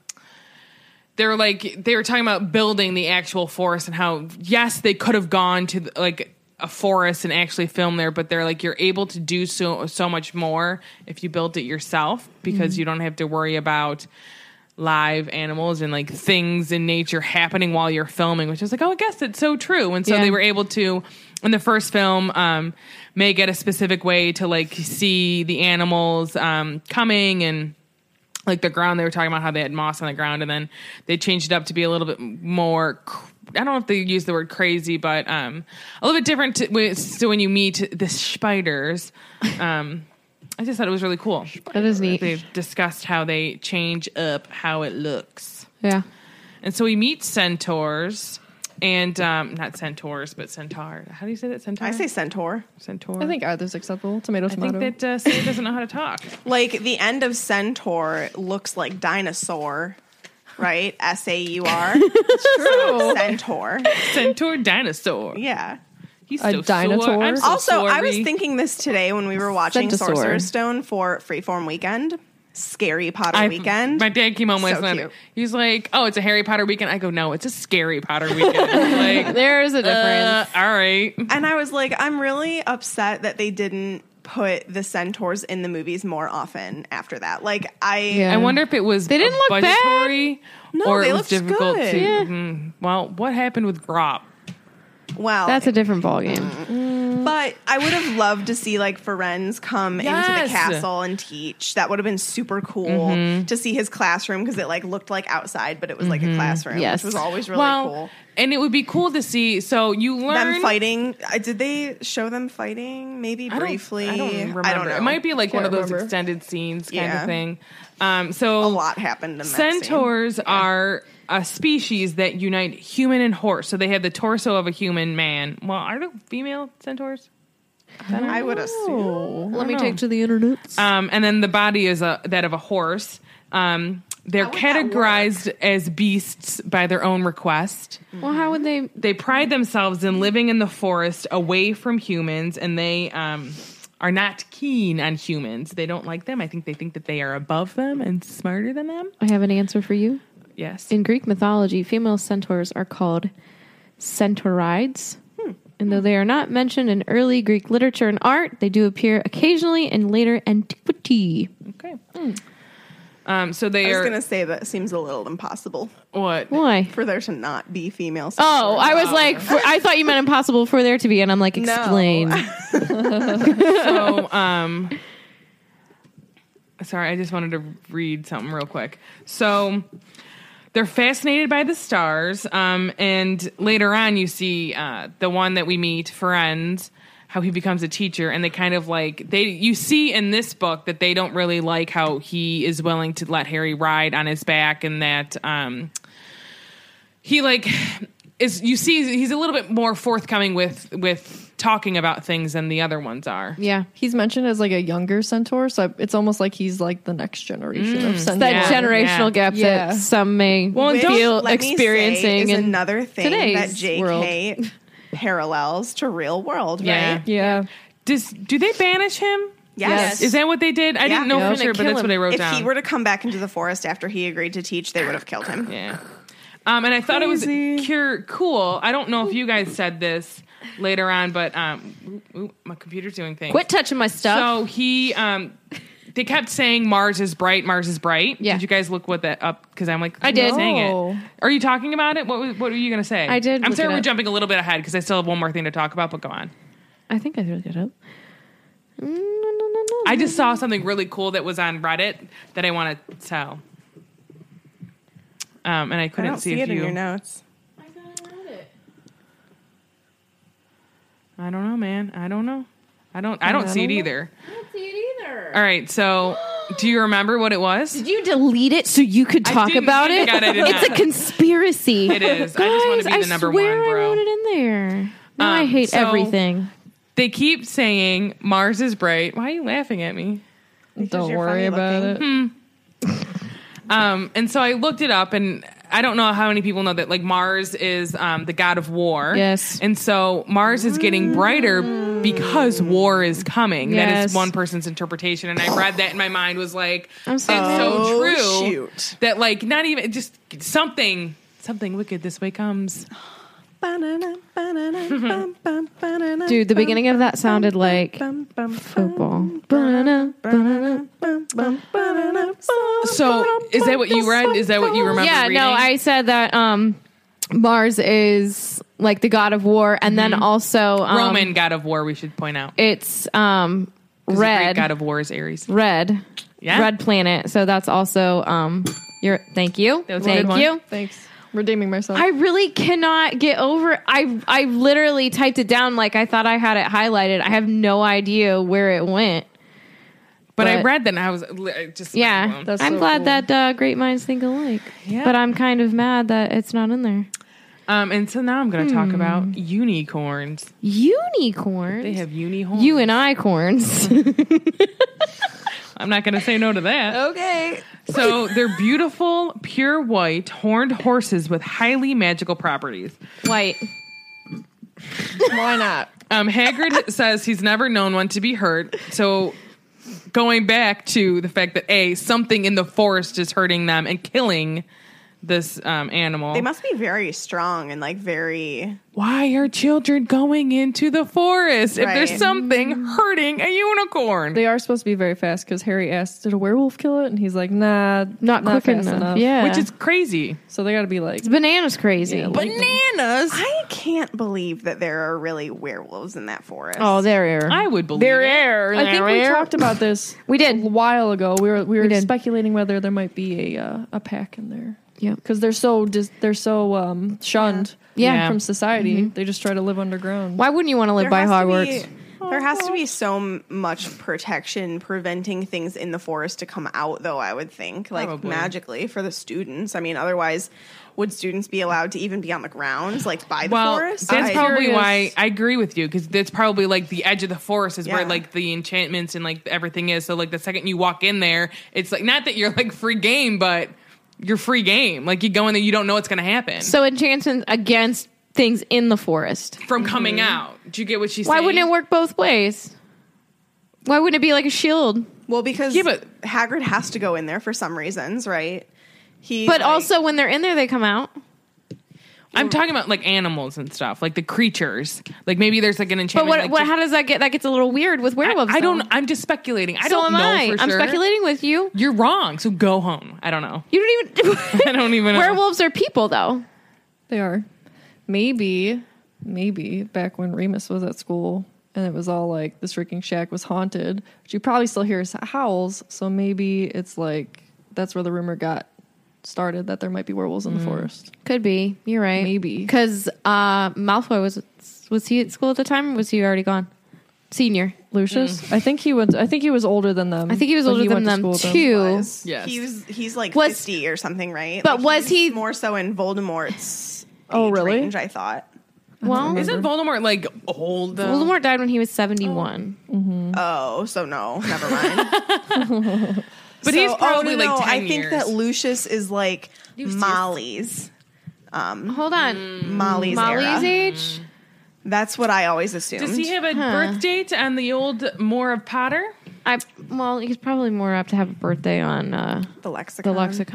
they were talking about building the actual forest and how yes, they could have gone to like a forest and actually film there, but they're like, you're able to do so much more if you built it yourself because you don't have to worry about live animals and like things in nature happening while you're filming, which is like, oh, I guess it's so true. And so they were able to, in the first film, make it a specific way to like see the animals coming and like the ground. They were talking about how they had moss on the ground and then they changed it up to be a little bit more I don't know if they use the word crazy, but a little bit different. So when you meet the spiders, I just thought it was really cool. That is neat. They've discussed how they change up how it looks. Yeah. And so we meet centaurs and not centaurs, but centaur. How do you say that? Centaur? I say centaur. Centaur. I think either's acceptable. Tomato. I think that Sarah doesn't know how to talk. Like the end of centaur looks like dinosaur. Right? S-A-U-R. It's true. Centaur. Centaur dinosaur. Yeah. He's a so dinosaur. Sore. I'm so Also, sorry. I was thinking this today when we were watching Centaur. Sorcerer's Stone for Freeform Weekend. Scary Potter Weekend. My dad came home So last night. cute. He's like, "Oh, it's a Harry Potter weekend." I go, "No, it's a Scary Potter weekend." Like, There's a difference. all right. And I was like, I'm really upset that they didn't put the centaurs in the movies more often after that. Like, I wonder if it was They didn't look budgetary No, or they it was looked difficult good. to. Yeah. Well, what happened with Grop? Well, That's a different ballgame. but I would have loved to see like Ferenz come into Yes. the castle and teach. That would have been super cool to see his classroom because it like looked like outside, but it was like a classroom, Yes. which was always really cool. And it would be cool to see. So you learn Them fighting. Did they show them fighting? Maybe briefly. I don't remember. I don't know. It might be like Can't one of those remember. extended scenes kind Yeah. of thing. So A lot happened in that scene. centaurs are a species that unite human and horse. So they have the torso of a human man. Well, are they female centaurs? I would assume. Let me take to the internet. And then the body is that of a horse. They're would that categorized as beasts by their own request. Well, how would they? They pride themselves in living in the forest away from humans, and they are not keen on humans. They don't like them. I think they think that they are above them and smarter than them. I have an answer for you. Yes. In Greek mythology, female centaurs are called centaurides. And though they are not mentioned in early Greek literature and art, they do appear occasionally in later antiquity. Okay. So they I was are. going to say that seems a little impossible What? Why? for there to not be female. Oh, I was like, I thought you meant impossible for there to be, and I'm like, explain. So, sorry, I just wanted to read something real quick. So, they're fascinated by the stars, and later on, you see the one that we meet, Ferenz, how he becomes a teacher, and they kind of like you see in this book that they don't really like how he is willing to let Harry ride on his back, and that he like is you see he's a little bit more forthcoming with talking about things than the other ones are. Yeah. He's mentioned as like a younger centaur, so it's almost like he's like the next generation of centaur. That generational gap Yeah. that some may Which, feel let me say, experiencing is in another thing that today's JK parallels to real world, Yeah. right? Yeah. Do they banish him? Yes. Is that what they did? I didn't know Yeah. for sure, but Kill that's him. what I wrote If down. he were to come back into the forest after he agreed to teach, they would have killed him. Yeah. And I thought it was cool. I don't know if you guys said this later on, but my computer's doing things. Quit touching my stuff. So he, they kept saying Mars is bright, Mars is bright. Yeah. Did you guys look what that up? Because I'm like, I did. saying Oh. it. Are you talking about it? What were you going to say? I did I'm look sorry it we're up. jumping a little bit ahead because I still have one more thing to talk about, but go on. I think I looked it up. No. I just saw something really cool that was on Reddit that I want to tell. And I I couldn't don't see if it in you. your notes. I don't know, man. I don't know. I don't see it either. I don't see it either. All right, so do you remember what it was? Did you delete it so you could talk didn't. about it? God, I did It's a not. conspiracy. It is. I just want to be the number one, I bro. wrote it in there. Now I hate so- everything. They keep saying Mars is bright. Why are you laughing at me? Don't you're worry funny about looking. it. And so I looked it up, and I don't know how many people know that, like, Mars is the god of war. Yes. And so Mars is getting brighter because war is coming. That Yes. is one person's interpretation. And I read that, and my mind was like, I'm it's sorry. so true. Shoot. That, like, not even, just something wicked this way comes. Dude, the beginning of that sounded like football. So is that what you read? Is that what you remember Yeah, reading? no, I said that Mars is like the god of war, and then also Roman god of war, we should point out. It's 'Cause the Greek red. god of war is Aries. Red. Yeah. Red planet. So that's also thank you. That was a good Thank one. you. Thanks. Redeeming myself. I really cannot get over I literally typed it down like I thought I had it highlighted. I have no idea where it went. But I But- read that and I was just Yeah. mind blown. That's I'm so glad cool. that great minds think alike. Yeah. But I'm kind of mad that it's not in there. And so now I'm going to talk about unicorns. Unicorns. They have unihorns. You and I corns. I'm not going to say no to that. Okay. So they're beautiful, pure white, horned horses with highly magical properties. White. Why not? Hagrid says he's never known one to be hurt. So going back to the fact that something in the forest is hurting them and killing this animal. They must be very strong and like very. Why are children going into the forest if there's Right. something hurting a unicorn? They are supposed to be very fast because Harry asked, "Did a werewolf kill it?" And he's like, "Nah, Not quick fast enough. Yeah. Which is crazy. So they got to be like, It's bananas crazy. Yeah, Bananas. I can't believe that there are really werewolves in that forest. Oh, they're I would believe They're it. air. I think we talked about this. We did. A while ago. We were did. speculating whether there might be a pack in there. Yeah. Because they're so shunned Yeah. from society. They just try to live underground. Why wouldn't you want to live by Hogwarts? There has to be so much protection preventing things in the forest to come out, though, I would think, like Probably. magically for the students. I mean, otherwise, would students be allowed to even be on the grounds, like by the Well, forest? that's probably curious. why I agree with you because that's probably like the edge of the forest is where Yeah. like the enchantments and like everything is. So like the second you walk in there, it's like not that you're like free game, but you're free game. Like you go in there, you don't know what's going to happen So enchantments against things in the forest. from coming out. Do you get what she's Why saying? wouldn't it work both ways? Why wouldn't it be like a shield? Well, because Yeah, but- Hagrid has to go in there for some reasons, right? But also when they're in there, they come out. I'm talking about like animals and stuff, like the creatures. Like maybe there's like an But enchantment. like, how does that get? That gets a little weird with werewolves. I don't. though. I'm just speculating. I So don't am know I. for I'm sure. speculating with you. You're wrong. So go home. I don't know. You don't even. I don't even know. Werewolves are people, though. They are. Maybe back when Remus was at school and it was all like the Shrieking Shack was haunted, but you probably still hear howls. So maybe it's like that's where the rumor got started that there might be werewolves in the forest. Could be. You're right. Maybe. Because Malfoy was he at school at the time, or was he already gone? Senior. Lucius, I think he was older than them. I think he was but older than went to them school with too. Yes. He's like Was- 50 or something, right? But Like, was he's he- more so in Voldemort's Oh, age really? range, I thought. Well, Isn't Voldemort like old though? Voldemort died when he was 71. Oh, so no, never mind. But he's probably like 10 I years. think that Lucius is like Molly's. Hold on. Molly's Molly's era. age? That's what I always assumed. Does he have a birth date on the old Moor of Potter? Well, he's probably more apt to have a birthday on the lexicon? the lexicon.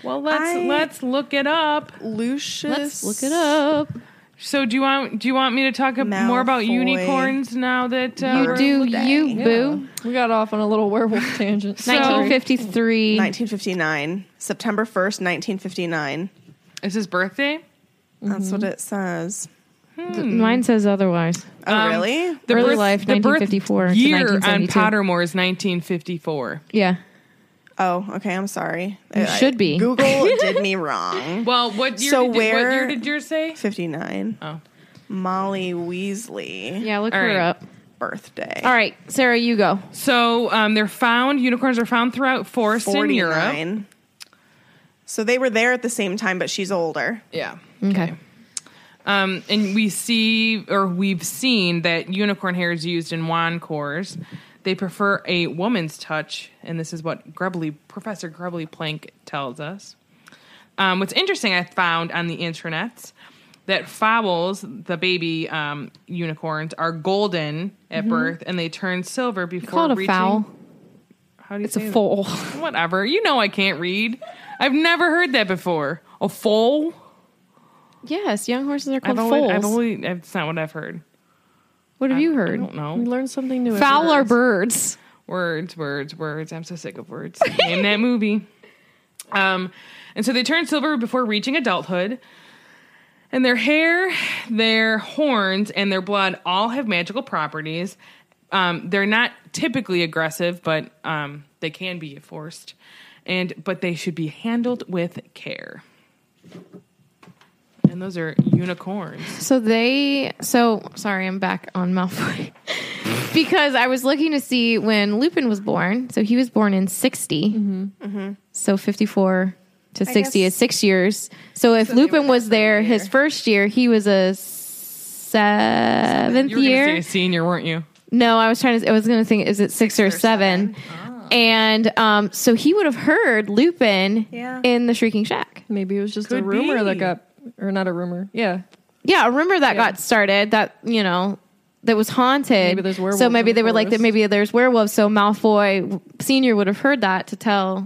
Well, let's look it up. Lucius. Let's look it up. So do you want me to talk more about Malfoy. unicorns now that You do you, boo. We got off on a little werewolf tangent. 1953. 1959. September 1st, 1959. Is his birthday? That's what it says. Mine says otherwise. Oh, really? Early life, the birth 1954 to year on 1972. Pottermore is 1954. Yeah. Oh, okay. I'm sorry. You should be. Google did me wrong. Well, what year? So what year did yours say? 59. Oh, Molly Weasley. Yeah, look All her right. up. Birthday. All right, Sarah, you go. so unicorns are found throughout forests in Europe. 49. So they were there at the same time, but she's older. Yeah. Okay. And we've seen that unicorn hair is used in wand cores. They prefer a woman's touch, and this is what Professor Grubbly Plank tells us. What's interesting, I found on the intranets, that fowls, the baby unicorns, are golden at birth, and they turn silver before Call it a reaching. fowl. How do you It's say a that? foal. Whatever. You know I can't read. I've never heard that before. A foal? Yes, young horses are called I've foals. that's not what I've heard. What have you I heard? don't know. We learned something new. Fowl are birds. Words. I'm so sick of words. Name that movie. And so they turn silver before reaching adulthood. And their hair, their horns, and their blood all have magical properties. They're not typically aggressive, but they can be forced. But they should be handled with care. And those are unicorns. Sorry, I'm back on Malfoy. Because I was looking to see when Lupin was born. So he was born in 60. Mm-hmm. So 54 to 60 is 6 years. So if Lupin was there his first year, he was a seventh You were year. going to say a senior, weren't you? No, I was going to think, is it six or seven? And so he would have heard Lupin in the Shrieking Shack. Maybe it was just Could a rumor be. that got, or not a rumor. Yeah. Yeah, a rumor that got started that, that was haunted. Maybe there's werewolves So maybe in the they were like that. forest. Maybe there's werewolves. So Malfoy Senior would have heard that to tell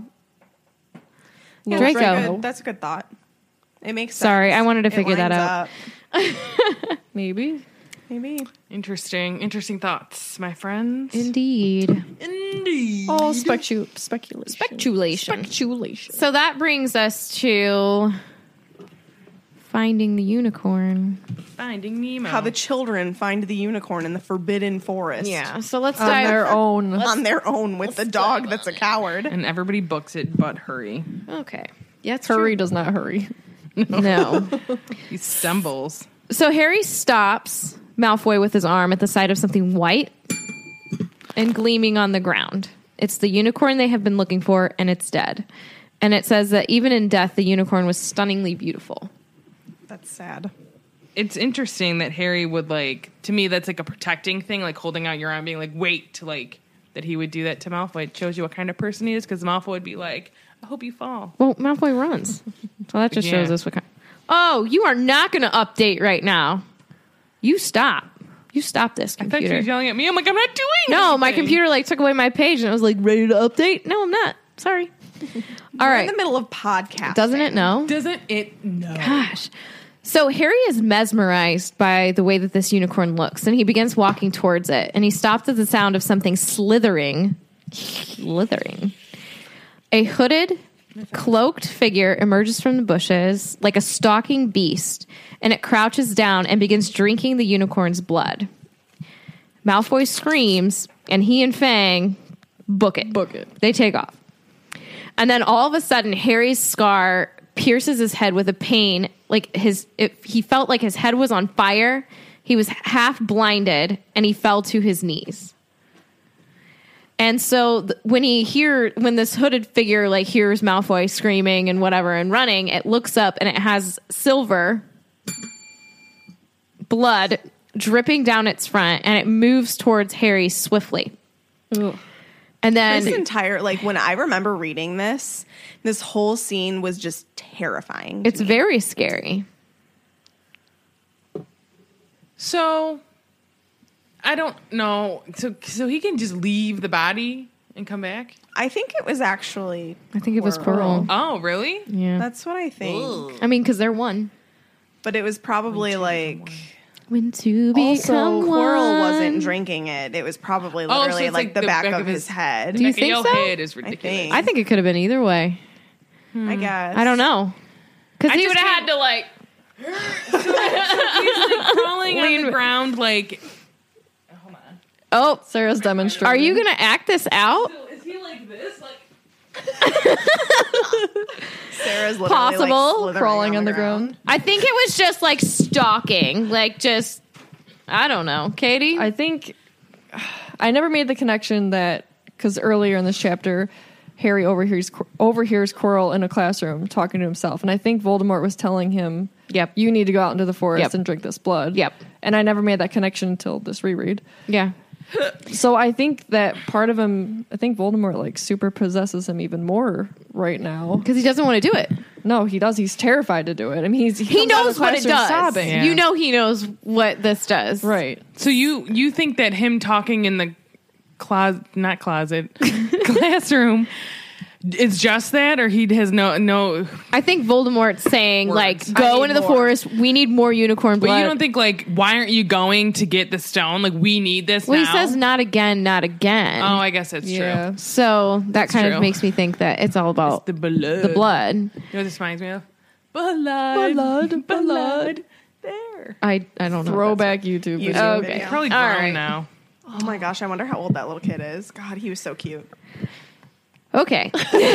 Yeah, Draco. That's a good thought. It makes sense. Sorry, I wanted to It figure that lines out. up. Maybe. Maybe. Interesting thoughts, my friends. Indeed. All speculation. Speculation. So that brings us to finding the unicorn. Finding Nemo. How the children find the unicorn in the Forbidden Forest. Yeah. So let's On dive. their own. On their own with the dog that's a coward. And everybody books it, but hurry. Okay. Yeah, it's Hurry does not hurry. true. No. He stumbles. So Harry stops Malfoy with his arm at the sight of something white and gleaming on the ground. It's the unicorn they have been looking for, and it's dead. And it says that even in death, the unicorn was stunningly beautiful. That's sad. It's interesting that Harry would to me, that's like a protecting thing, like holding out your arm, being like, wait, to that he would do that to Malfoy. It shows you what kind of person he is, because Malfoy would be like, I hope you fall. Well, Malfoy runs. So that just shows us what kind. Oh, you are not going to update right now. You stop. You stop this I thought computer. she was yelling at me. I'm like, I'm not doing No, my anything. computer took away my page and it was like, ready to update? No, I'm not. Sorry. All We're right. in the middle of podcast. Doesn't it know? Doesn't it know? Gosh. So Harry is mesmerized by the way that this unicorn looks, and he begins walking towards it, and he stopped at the sound of something slithering. A hooded, cloaked figure emerges from the bushes like a stalking beast, and it crouches down and begins drinking the unicorn's blood. Malfoy screams, and he and Fang book it. They take off. And then all of a sudden, Harry's scar pierces his head with a pain. He felt like his head was on fire. He was half blinded, and he fell to his knees. And so when this hooded figure hears Malfoy screaming and whatever and running, it looks up and it has silver blood dripping down its front, and it moves towards Harry swiftly. Ugh. And then This entire, when I remember reading this whole scene was just terrifying. it's very scary. So, I don't know. So he can just leave the body and come back? I think it was actually. I think it was Quirrell. Oh, really? Yeah. That's what I think. I mean, because they're one. But it was probably like. When to become Also, one. Quirrell wasn't drinking it. It was probably Oh, so literally it's like the back of his head. Do you Like, think your so? head is ridiculous. I think it could have been either way. I guess. I don't know. Because I he just would have can't- had to like. Crawling on the ground like. Oh, Sarah's demonstrating. are you gonna act this out? Is he like this? Like. Sarah's literally Possible. like slithering crawling on the ground? I think it was just like stalking, like just. I don't know, Katie. I think I never made the connection that because earlier in this chapter, Harry overhears Quirrell in a classroom talking to himself, and I think Voldemort was telling him, Yep. you need to go out into the forest Yep. and drink this blood." Yep. And I never made that connection until this reread. Yeah. So I think that part of him, I think Voldemort like super possesses him even more right now. Because he doesn't want to do it. No, he does. He's terrified to do it. I mean, he He comes out of knows the what it classroom does. sobbing. Yeah. You know he knows what this does. Right. So you think that him talking in the classroom is just that, or he has no? I think Voldemort's saying, Words. like, I go need into the more. forest. We need more unicorn But blood. you don't think like, why aren't you going to get the stone? Like, we need this well, now. he says, not again, not again. Oh, I guess that's Yeah. true. So that kind true. of makes me think that it's all about The blood. the blood. You know what this reminds me of? Blood. There. I don't know. Throwback YouTube. YouTube video. Okay. video. Probably All grown right. now. Oh my gosh, I wonder how old that little kid is. God, he was so cute. Okay.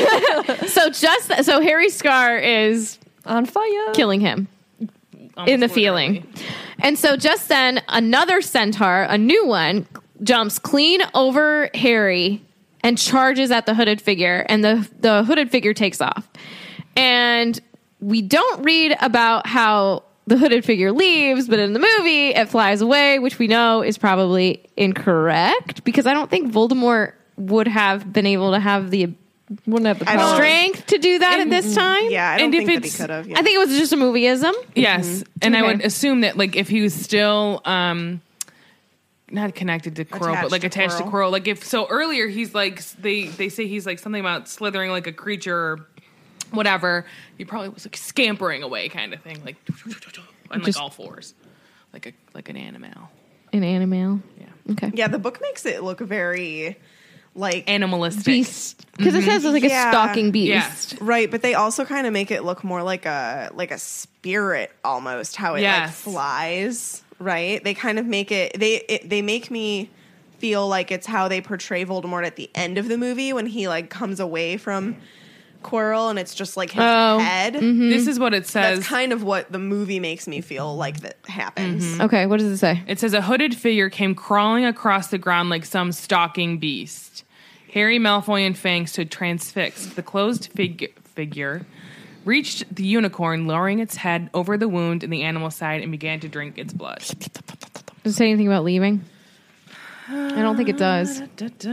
So Harry Scar is On fire. killing him Almost in the literally. feeling. And so just then, another centaur, a new one, jumps clean over Harry and charges at the hooded figure, and the hooded figure takes off. And we don't read about how the hooded figure leaves, but in the movie, it flies away, which we know is probably incorrect, because I don't think Voldemort would have been able to have the Wouldn't have the I power. don't- strength to do that at this time. Yeah, I don't And if think that he it's- could have. I think it was just a movieism. Yes, and I Okay. would assume that like if he was still not connected to Quirrell, but like attached to Quirrell. Like if so earlier he's like they say he's like something about slithering like a creature or whatever. He probably was like scampering away kind of thing, like on Just- like all fours, like an animal. An animal. Yeah, Okay. Yeah, the book makes it look very like animalistic. Beast. Because it says it's like Yeah. a stalking beast. Yes. right, but they also kind of make it look more like a spirit almost. How it like Yes. flies. Right? They kind of make it. They make me feel like it's how they portray Voldemort at the end of the movie when he like comes away from Quirrell and it's just like his head. This is what it says. That's kind of what the movie makes me feel like that happens. Okay, what does it say? It says a hooded figure came crawling across the ground like some stalking beast. Harry, Malfoy, and Fang stood transfixed. The closed figure reached the unicorn, lowering its head over the wound in the animal's side, and began to drink its blood. Does it say anything about leaving? I don't think it does.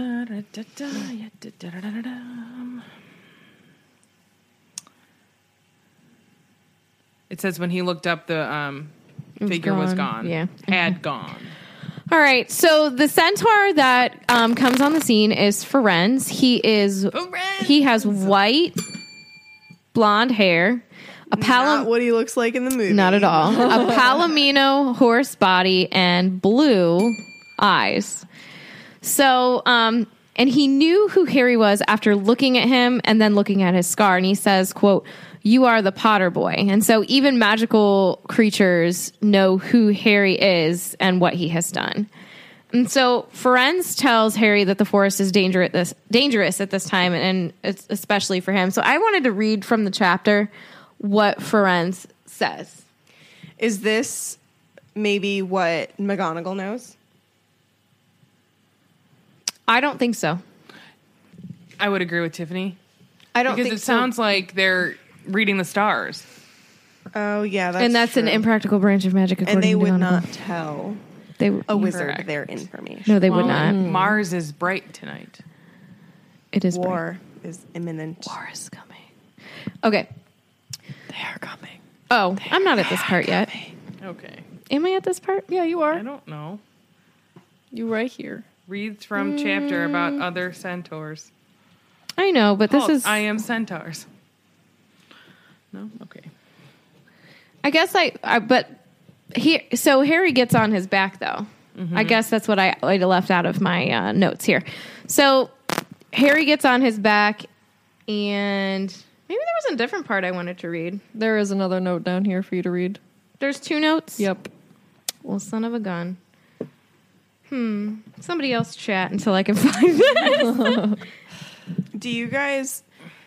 It says when he looked up, the figure was gone. gone. Yeah. Had gone. All right, so the centaur that comes on the scene is Ferenz. He has white, blonde hair, Not what he looks like in the movie. not at all, a palomino horse body, and blue eyes. So, and he knew who Harry was after looking at him and then looking at his scar. And he says, quote, "You are the Potter boy." And so even magical creatures know who Harry is and what he has done. And so Ferenz tells Harry that the forest is dangerous at this time, and it's especially for him. So I wanted to read from the chapter what Ferenz says. Is this maybe what McGonagall knows? I don't think so. I would agree with Tiffany. I don't Because think it sounds like they're reading the stars. Oh yeah, that's and that's an true. impractical branch of magic, according And they to would McGonagall. not tell They would. a wizard Correct. their information. No, they would not. Mars is bright tonight. It is bright. War is imminent. War is coming. Okay. They are coming. Oh, I'm not at this part yet. Okay. Am I at this part? Yeah, you I are. don't know. You right here. Reads from chapter about other centaurs. I know, but this is... I am centaurs. No? Okay. I guess but so Harry gets on his back, though. I guess that's what I left out of my notes here. So Harry gets on his back, and maybe there was a different part I wanted to read. There is another note down here for you to read. There's 2 notes? Yep. Well, son of a gun. Somebody else chat until I can find this. Do you guys...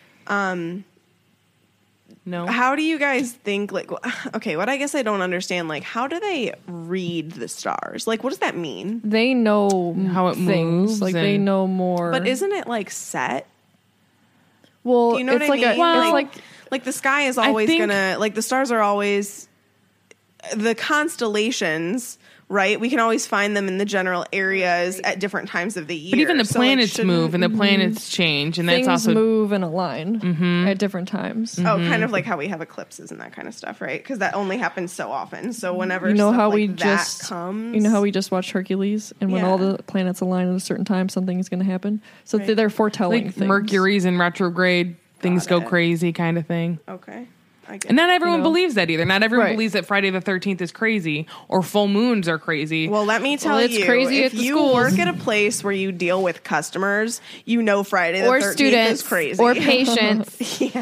No. How do you guys think, like, okay, what I guess I don't understand, like, how do they read the stars? Like, what does that mean? They know how it things. moves Like, they know more. But isn't it, like, set? Well, Do you know it's what I like mean? it's like the sky is always think- gonna, like, the stars are always, the constellations, right? We can always find them in the general areas at different times of the year. But even the So, like, planets shouldn't- move and the planets change, and things that's also move and align at different times. Oh, kind of like how we have eclipses and that kind of stuff, right? Because that only happens so often. So whenever You know stuff how like we that just comes, You know how we just watched Hercules, and when Yeah. all the planets align at a certain time, something is going to happen. So Right. they're foretelling like things. Mercury's in retrograde, things Got go it. crazy, kind of thing. Okay, I get And not it. everyone believes that either. Not everyone Right. believes that Friday the 13th is crazy or full moons are crazy. Well, let me tell it's you, crazy if at the you schools. work at a place where you deal with customers, you know Friday the Or 13th students. is crazy. Or patients.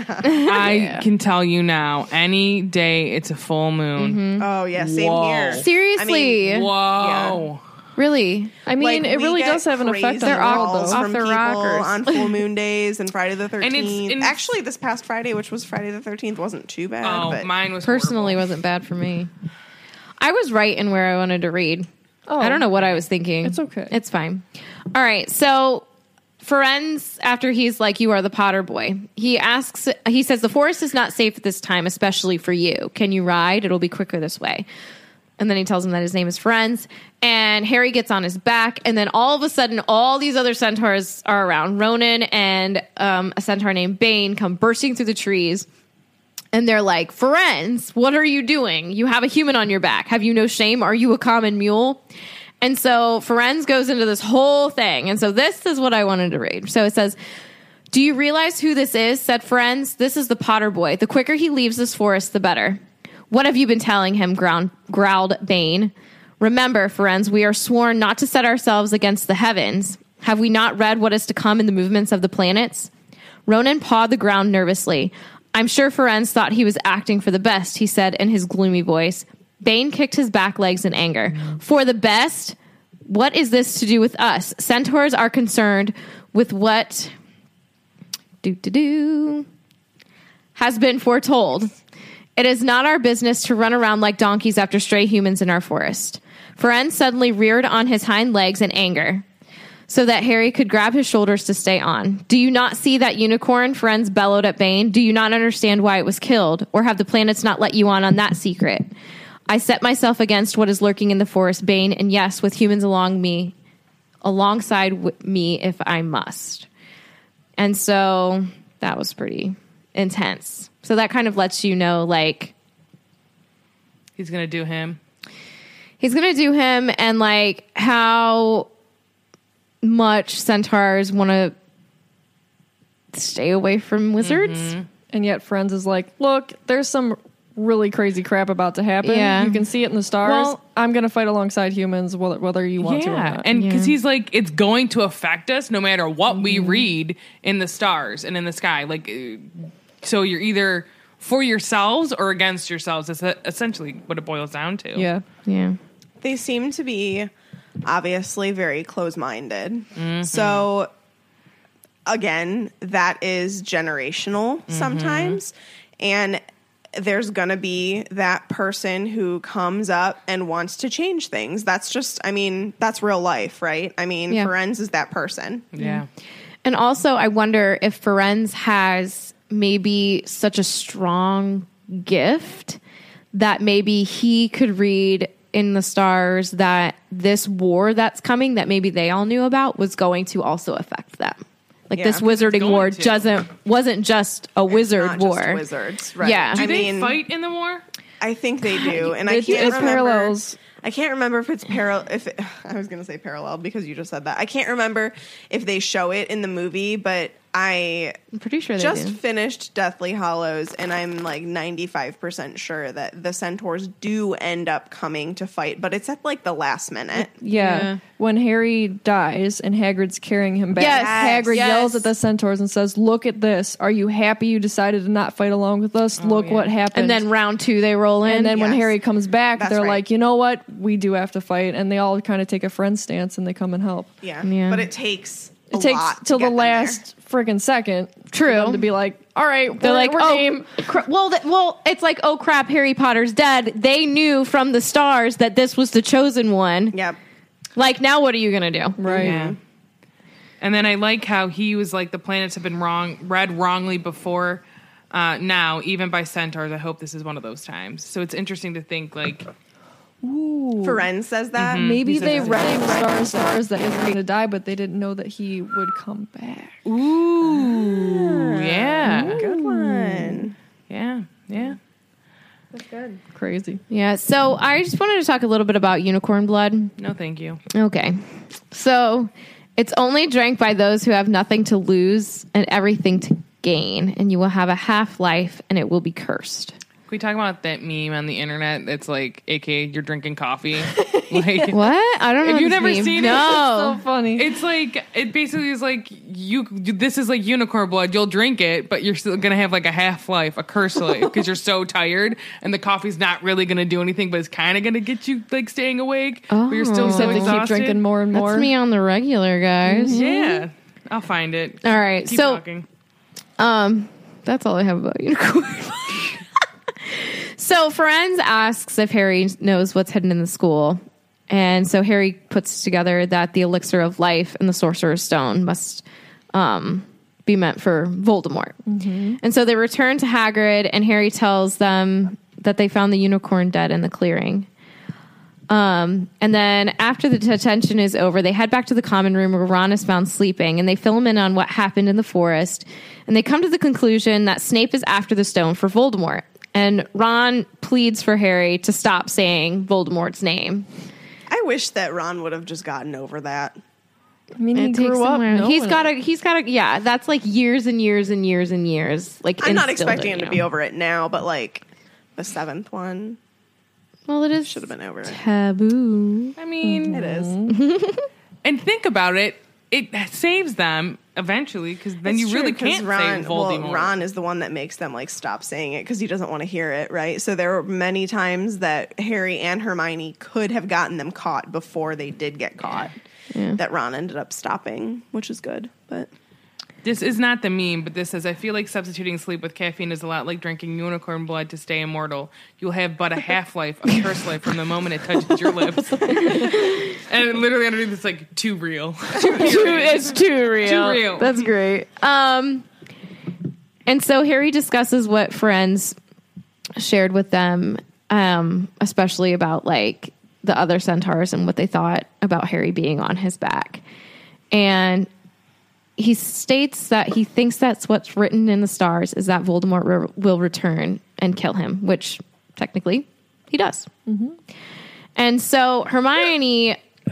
I can tell you now, any day it's a full moon. Oh, yeah, same Whoa. here. Seriously. Whoa. Really? I mean, Like, it we really get does have an effect on crazy the world, calls though. Off from the people rockers. on full moon days and Friday the 13th. And it's- Actually, this past Friday, which was Friday the 13th, wasn't too bad. Oh, but mine was Personally horrible. wasn't bad for me. I was right in where I wanted to read. Oh. I don't know what I was thinking. It's okay. It's fine. All right. So Ferenz, after he's like, you are the Potter boy, he says, the forest is not safe at this time, especially for you. Can you ride? It'll be quicker this way. And then he tells him that his name is Ferenz. And Harry gets on his back. And then all of a sudden, all these other centaurs are around. Ronan and a centaur named Bane come bursting through the trees. And they're like, Ferenz, what are you doing? You have a human on your back. Have you no shame? Are you a common mule? And so Ferenz goes into this whole thing. And so this is what I wanted to read. So it says, do you realize who this is? Said Ferenz. This is the Potter boy. The quicker he leaves this forest, the better. What have you been telling him? Growled Bane. Remember, Ferenz, we are sworn not to set ourselves against the heavens. Have we not read what is to come in the movements of the planets? Ronan pawed the ground nervously. I'm sure Ferenz thought he was acting for the best, he said in his gloomy voice. Bane kicked his back legs in anger. For the best? What is this to do with us? Centaurs are concerned with what has been foretold. It is not our business to run around like donkeys after stray humans in our forest. Ferenz suddenly reared on his hind legs in anger so that Harry could grab his shoulders to stay on. Do you not see that unicorn? Ferenz bellowed at Bane. Do you not understand why it was killed? Or have the planets not let you on that secret? I set myself against what is lurking in the forest, Bane, and yes, with humans alongside me if I must. And so that was pretty intense. So that kind of lets you know, like, He's going to do him. He's going to do him, and like how much centaurs want to stay away from wizards. And yet Friends is like, look, there's some really crazy crap about to happen. Yeah. You can see it in the stars. Well- I'm going to fight alongside humans whether you want to or Yeah, not. and because he's like, it's going to affect us no matter what we read in the stars and in the sky. Like, so you're either for yourselves or against yourselves. That's essentially what it boils down to. Yeah. Yeah. They seem to be obviously very close-minded. So again, that is generational sometimes. And there's going to be that person who comes up and wants to change things. That's just, I mean, that's real life, right? I mean, Yeah. Ferenz is that person. Yeah. And also, I wonder if Ferenz has maybe such a strong gift that maybe he could read in the stars that this war that's coming that maybe they all knew about was going to also affect them. Like, Yeah, this wizarding going war to. wasn't just a wizard Not war. just wizards, right? Yeah. Do I they mean, fight in the war? I think they do. And I It can't remember. parallels I can't remember if it's I was going to say parallel because you just said that. I can't remember if they show it in the movie, but I'm pretty sure they just do. finished Deathly Hallows, and I'm like 95% sure that the centaurs do end up coming to fight, but it's at like the last minute. Yeah. When Harry dies and Hagrid's carrying him back, Yes. Hagrid Yes. yells at the centaurs and says, "Look at this. Are you happy you decided to not fight along with us? Look what happened." And then round 2 they roll in. And then when Yes. Harry comes back, That's they're right. like, you know what? We do have to fight. And they all kind of take a friend stance and they come and help. Yeah. Yeah. But it takes It takes till the last friggin' second True. for them to be like, all right, They're like, we're oh, game. well, it's like, oh crap, Harry Potter's dead. They knew from the stars that this was the chosen one. Yep. Like, now what are you going to do? Right. Yeah. And then I like how he was like, the planets have been read wrongly before. Now, even by centaurs, I hope this is one of those times. So it's interesting to think, like, Ferenz says that. Maybe they read the stars that he was going to die, but they didn't know that he would come back. ooh, yeah, Good one. yeah. Crazy. Yeah, so I just wanted to talk a little bit about unicorn blood. No, thank you. Okay. So it's only drank by those who have nothing to lose and everything to gain, and you will have a half-life and it will be cursed. Can we talk about that meme on the internet that's like, aka, you're drinking coffee? Like, What? I don't know. Have you this never meme. seen it? No. So funny. it's like, it basically is like, this is like unicorn blood. You'll drink it, but you're still going to have like a half-life, a curse life, because you're so tired, and the coffee's not really going to do anything, but it's kind of going to get you like staying awake, but you're still so Except they exhausted. keep drinking more and more. That's me on the regular, guys. Yeah, I'll find it. All right. Keep so talking. That's all I have about unicorn. So Ferenz asks if Harry knows what's hidden in the school. And so Harry puts together that the elixir of life and the sorcerer's stone must be meant for Voldemort. And so they return to Hagrid, and Harry tells them that they found the unicorn dead in the clearing. And then after the detention is over, they head back to the common room where Ron is found sleeping, and they fill him in on what happened in the forest. And they come to the conclusion that Snape is after the stone for Voldemort. And Ron pleads for Harry to stop saying Voldemort's name. I wish that Ron would have just gotten over that. I mean, he It takes grew up. somewhere. knowing He's got it. to, yeah, that's like years and years and years and years. Like, I'm not instilled expecting in him to you. be over it now, but like the 7th one Well, it is should have been over it. taboo. I mean, It is. and think about it. It saves them eventually, because then It's you true, really 'cause can't Ron, say Voldemort. Well, Ron is the one that makes them like stop saying it because he doesn't want to hear it, right? So there were many times that Harry and Hermione could have gotten them caught before they did get caught. That Ron ended up stopping, which is good. But This is not the meme, but this says, I feel like substituting sleep with caffeine is a lot like drinking unicorn blood to stay immortal. You'll have but a half-life, a curse life from the moment it touches your lips. And literally underneath it's like, too real. It's too real. Too real. That's great. And so Harry discusses what friends shared with them, especially about like the other centaurs and what they thought about Harry being on his back. And he states that he thinks that's what's written in the stars is that Voldemort will return and kill him, which technically he does. And so Hermione,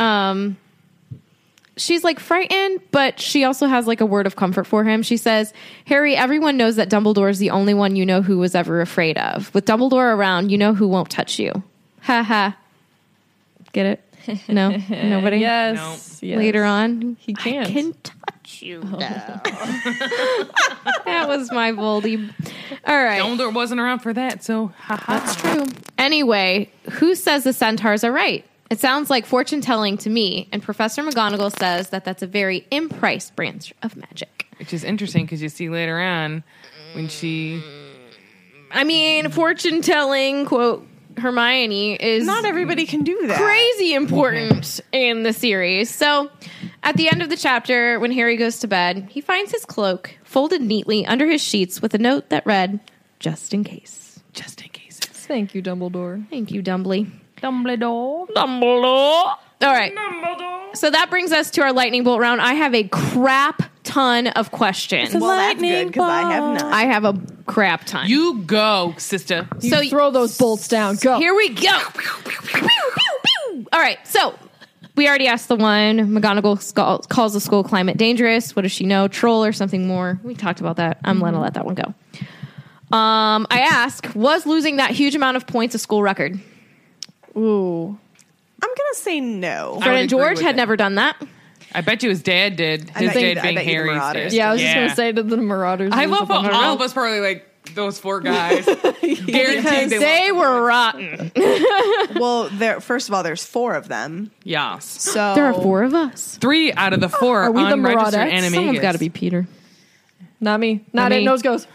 she's like frightened, but she also has like a word of comfort for him. She says, Harry, everyone knows that Dumbledore is the only one you know who was ever afraid of. With Dumbledore around, you know who won't touch you. Ha ha. Get it? No? Nobody? Yes. yes. Later on, He can't. I can touch you now. That was my Voldy. All right. Dumbledore wasn't around for that, so haha. That's true. Anyway, who says the centaurs are right? It sounds like fortune telling to me, and Professor McGonagall says that that's a very impriced branch of magic. Which is interesting because you see later on when she... I mean, fortune telling, quote, Hermione is not everybody can do that. crazy important in the series. So at the end of the chapter, when Harry goes to bed, he finds his cloak folded neatly under his sheets with a note that read, just in case. Just in case. Thank you, Dumbledore. Thank you, Dumbly. Dumbledore. All right. So that brings us to our lightning bolt round. I have a crap ton of questions. Well, that's good because I have none. I have a crap ton. You go, sister. So throw those bolts down. Go. Here we go. All right, so we already asked the one. McGonagall calls the school climate dangerous. What does she know? Troll or something more? We talked about that. I'm going to let that one go. I ask, was losing that huge amount of points a school record? Ooh. I'm going to say no. Fred and George had never done that. I bet you his dad did. His dad being Harry's dad. Yeah, I was just going to say to the Marauders. I love how all of us probably like those 4 guys. Guaranteed they were rotten. Well, first of all, there's 4 of them. Yes. So There are 4 of us. 3 out of the 4 Are we the unregistered Marauders? animagus. Someone's got to be Peter. Not me. Not me. it. Nose goes.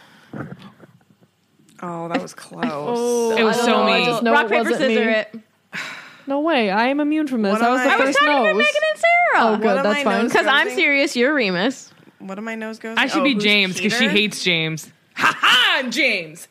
Oh, that was close. It was so I mean. just know Rock, it paper, wasn't scissors me. it. No way. I am immune from this. What That am was the I- I was first talking to nose. Megan and Sarah. Oh, What good. am That's I fine. nose Because I'm Ghosting? serious, you're Remus. What am I nose goes? I should be who's James because she Peter? hates James. Ha ha! I'm James.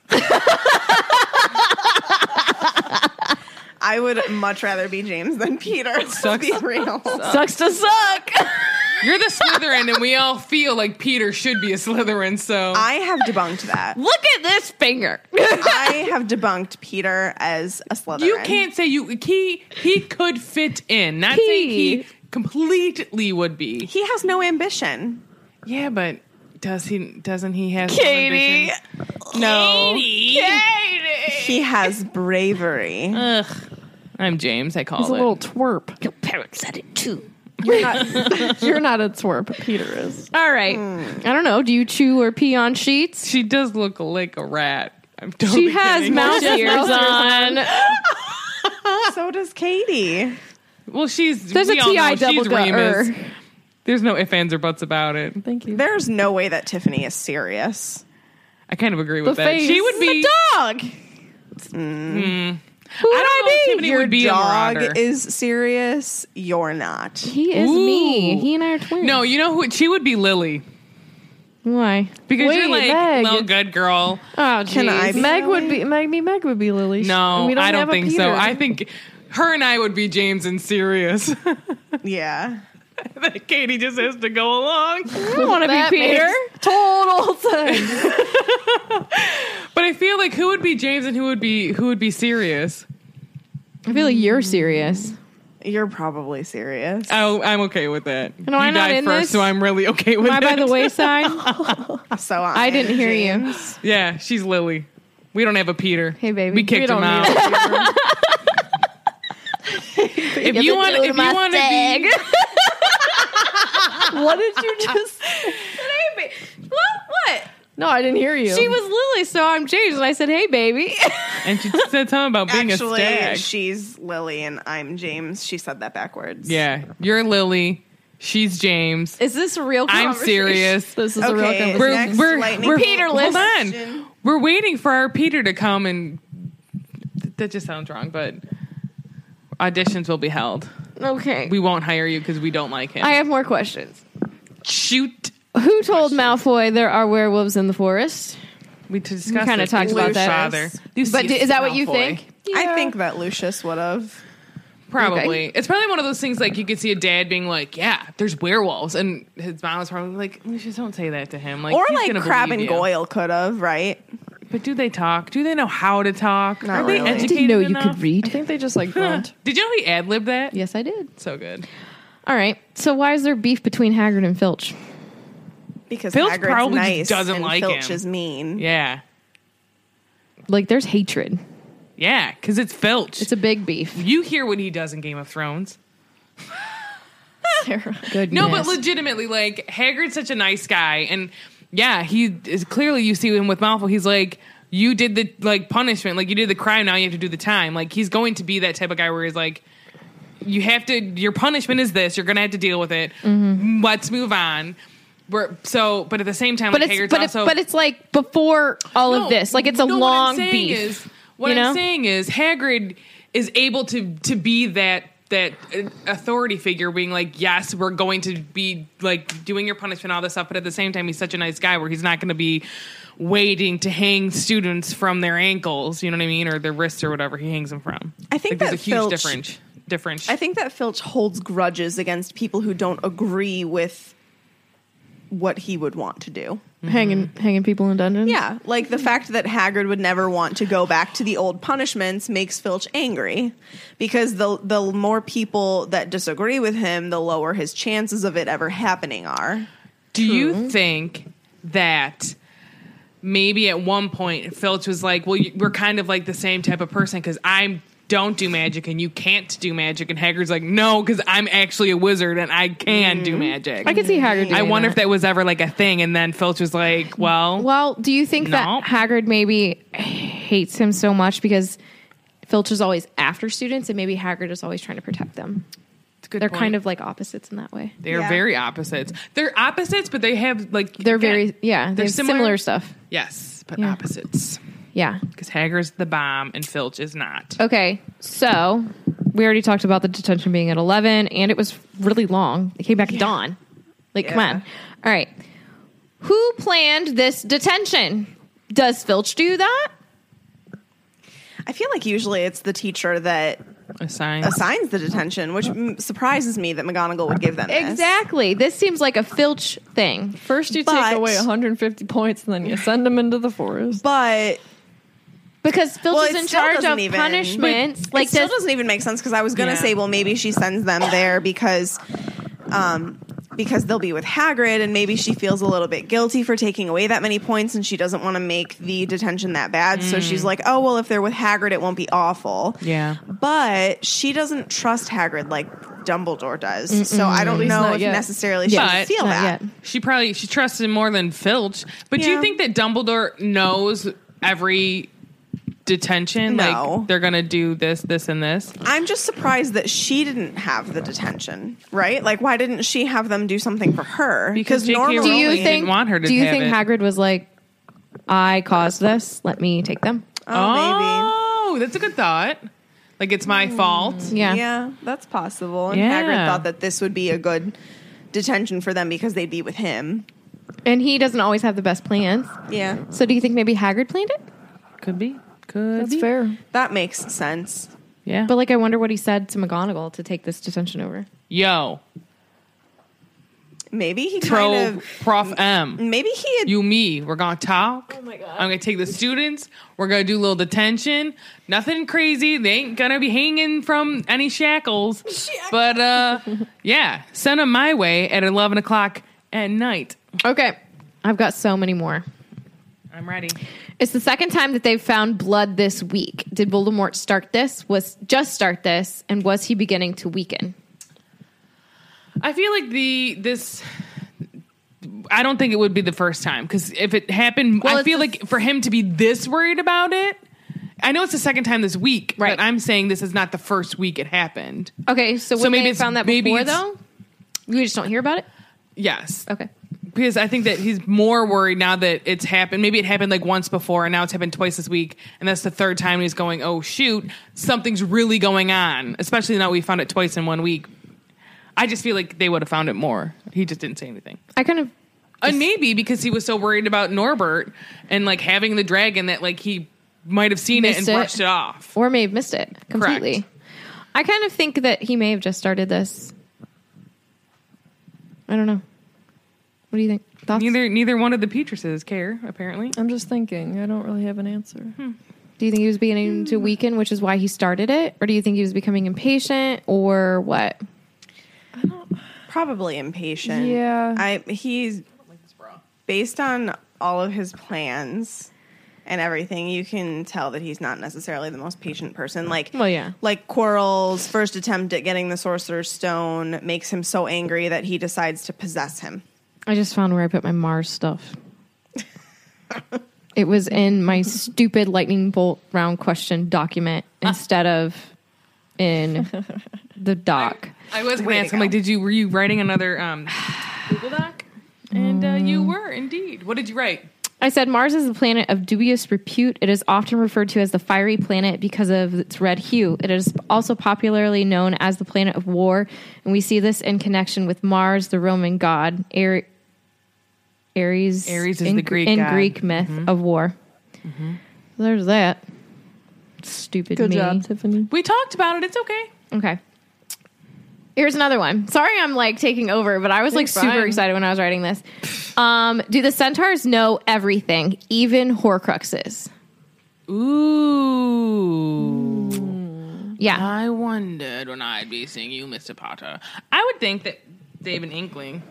I would much rather be James than Peter. Let's Sucks. be real. Sucks to suck. You're the Slytherin, and we all feel like Peter should be a Slytherin. So I have debunked that. Look at this finger. I have debunked Peter as a Slytherin. you can't say he could fit in. Not saying he completely would be. He has no ambition. Yeah, but doesn't he have Katie. some ambition? No. He has bravery. Ugh. I'm James. I call He's a it. little twerp. Your parents said it too. You're not a twerp. Peter is. All right. I don't know. Do you chew or pee on sheets? She does look like a rat. I'm totally She has kidding. mouse ears on. So does Katie. Well, There's a we all know TI double she's Remus. gutter. There's no ifs, ands, or buts about it. Thank you. There's no way that Tiffany is serious. I kind of agree with The that. face. She would be. Dog. I don't know if Tiffany Your would be dog a marauder. is serious. You're not. He is me. He and I are twins. No, you know who? She would be Lily. Why? Because Wait, you're like Meg. little good girl. Oh, Can I jeez. be Meg would Lily? be Meg would be Lily. No, We don't I don't have a think so. Peter. I think her and I would be James and Sirius. Yeah. Katie just has to go along. I don't want to be That Peter. makes total sense. But I feel like who would be James and who would be Sirius? I feel like you're serious. You're probably serious. Oh, I'm okay with that. No, I'm you not died in first, this. so I'm really okay with Am I it. by the wayside? So I didn't hear you. James. Yeah, she's Lily. We don't have a Peter. Hey, baby. We kicked We don't him out. If you want to be, What did you just? What? No, I didn't hear you. She was Lily, so I'm James, and I said, "Hey, baby." and she said something about being Actually, a stag. she's Lily and I'm James. She said that backwards. Yeah, you're Lily. She's James. Is this a real I'm conversation? serious. This is a real Okay. conversation. Next lightning we're Peterless. Hold on. question. We're waiting for our Peter to come, and that just sounds wrong. But auditions will be held. Okay. We won't hire you because we don't like him. I have more questions. Shoot. Who told Malfoy there are werewolves in the forest? We discussed kinda this. talked His about that. father. But is that what you Malfoy. think? I think that Lucius would have. Probably. Okay. It's probably one of those things like you could see a dad being like, yeah, there's werewolves. And his mom was probably like, Lucius, don't say that to him. Like, Or he's like gonna Crab believe and you. Goyle could have, right? But do they talk? Do they know how to talk? Not Are they really. I educated Didn't know you enough? could I read. think they just like grunt. Did you know he ad-libbed that? Yes, I did. So good. All right. So why is there beef between Hagrid and Filch? Because Filch Hagrid's probably just nice doesn't and like Filch him. is mean. Yeah. Like, there's hatred. Yeah, because it's Filch. It's a big beef. You hear what he does in Game of Thrones. Goodness. No, but legitimately, like, Hagrid's such a nice guy. And yeah, he is clearly, you see him with Malfoy, he's like, you did the, like, punishment. Like, you did the crime, now you have to do the time. Like, he's going to be that type of guy where he's like, you have to, your punishment is this, you're going to have to deal with it. Mm-hmm. Let's move on. But at the same time, But like, it's Hagrid's but also... it's but it's like before all of this. Like, it's a long beef. What you know? I'm saying is Hagrid is able to be that authority figure, being like, yes, we're going to be like doing your punishment, all this stuff, but at the same time, he's such a nice guy where he's not going to be waiting to hang students from their ankles, you know what I mean, or their wrists or whatever he hangs them from. I think there's a that huge Filch- difference. I think that Filch holds grudges against people who don't agree with what he would want to do. Hanging people in dungeons. Yeah, like the fact that Hagrid would never want to go back to the old punishments makes Filch angry, because the more people that disagree with him, the lower his chances of it ever happening are. Do you think that maybe at one point Filch was like, well, we're kind of like the same type of person because I don't do magic and you can't do magic, and Hagrid's like, no, because I'm actually a wizard and I can do magic. I can see Hagrid doing I wonder that. if that was ever like a thing, and then Filch was like, well, do you think that Hagrid maybe hates him so much because Filch is always after students, and maybe Hagrid is always trying to protect them? They're kind of like opposites in that way. They're very opposites. They're opposites, but they have like they're similar stuff. Yes, but opposites. Yeah, because Hagrid's the bomb and Filch is not. Okay, so we already talked about the detention being at 11, and it was really long. It came back at dawn. Come on. All right, who planned this detention? Does Filch do that? I feel like usually it's the teacher that assigns the detention, which surprises me that McGonagall would give them this. Exactly. This seems like a Filch thing. First you take away 150 points, and then you send them into the forest. But because Filch is in charge of punishments. It still doesn't even make sense, because I was going to say, well, maybe she sends them there because they'll be with Hagrid, and maybe she feels a little bit guilty for taking away that many points, and she doesn't want to make the detention that bad. So she's like, oh, well, if they're with Hagrid, it won't be awful. Yeah. But she doesn't trust Hagrid like Dumbledore does. So I don't know if necessarily she would feel that. She trusts him more than Filch. But do you think that Dumbledore knows every detention? No. Like, they're going to do this, this, and this? I'm just surprised that she didn't have the detention, right? Like, why didn't she have them do something for her? Because normally didn't want her to Do you have think it. Hagrid was like, I caused this, let me take them? Oh, maybe. That's a good thought. Like, it's my fault. Yeah. Yeah, that's possible. And Yeah. Hagrid thought that this would be a good detention for them because they'd be with him. And he doesn't always have the best plans. Yeah. So do you think maybe Hagrid planned it? Could be. That's fair. That makes sense. Yeah. But I wonder what he said to McGonagall to take this detention over. Yo. Maybe he kind of... Prof M. Maybe he had... You, me. We're going to talk. Oh, my God. I'm going to take the students. We're going to do a little detention. Nothing crazy. They ain't going to be hanging from any shackles. But, yeah. Send them my way at 11 o'clock at night. Okay. I've got so many more. I'm ready. It's the second time that they've found blood this week. Did Voldemort start this? Start this? And was he beginning to weaken? I feel like I don't think it would be the first time, because if it happened, I feel like for him to be this worried about it, I know it's the second time this week, right? But I'm saying this is not the first week it happened. Okay, so maybe they found that before, though? We just don't hear about it? Yes. Okay. Because I think that he's more worried now that it's happened. Maybe it happened like once before, and now it's happened twice this week, and that's the third time he's going, oh, shoot, something's really going on, especially now we found it twice in 1 week. I just feel like they would have found it more. He just didn't say anything. I kind of... And maybe because he was so worried about Norbert and like having the dragon that like he might have seen it and brushed it off. Or may have missed it completely. Correct. I kind of think that he may have just started this. I don't know. What do you think? Thoughts? Neither one of the Petruses care, apparently. I'm just thinking. I don't really have an answer. Do you think he was beginning to weaken, which is why he started it? Or do you think he was becoming impatient, or what? Probably impatient. Yeah. He's based on all of his plans and everything, you can tell that he's not necessarily the most patient person. Like, well, yeah. Like Quirrell's first attempt at getting the Sorcerer's Stone makes him so angry that he decides to possess him. I just found where I put my Mars stuff. It was in my stupid lightning bolt round question document instead of in the doc. I was going to ask him, like, were you writing another Google Doc? And you were, indeed. What did you write? I said, Mars is a planet of dubious repute. It is often referred to as the fiery planet because of its red hue. It is also popularly known as the planet of war, and we see this in connection with Mars, the Roman god, Ares is the Greek god. In Greek myth of war. So there's that. Stupid Good me. job, Tiffany. We talked about it. It's okay. Okay. Here's another one. Sorry I'm like taking over, but I was like super excited when I was writing this. Do the centaurs know everything, even Horcruxes? Ooh. Yeah. I wondered when I'd be seeing you, Mr. Potter. I would think that they have an inkling.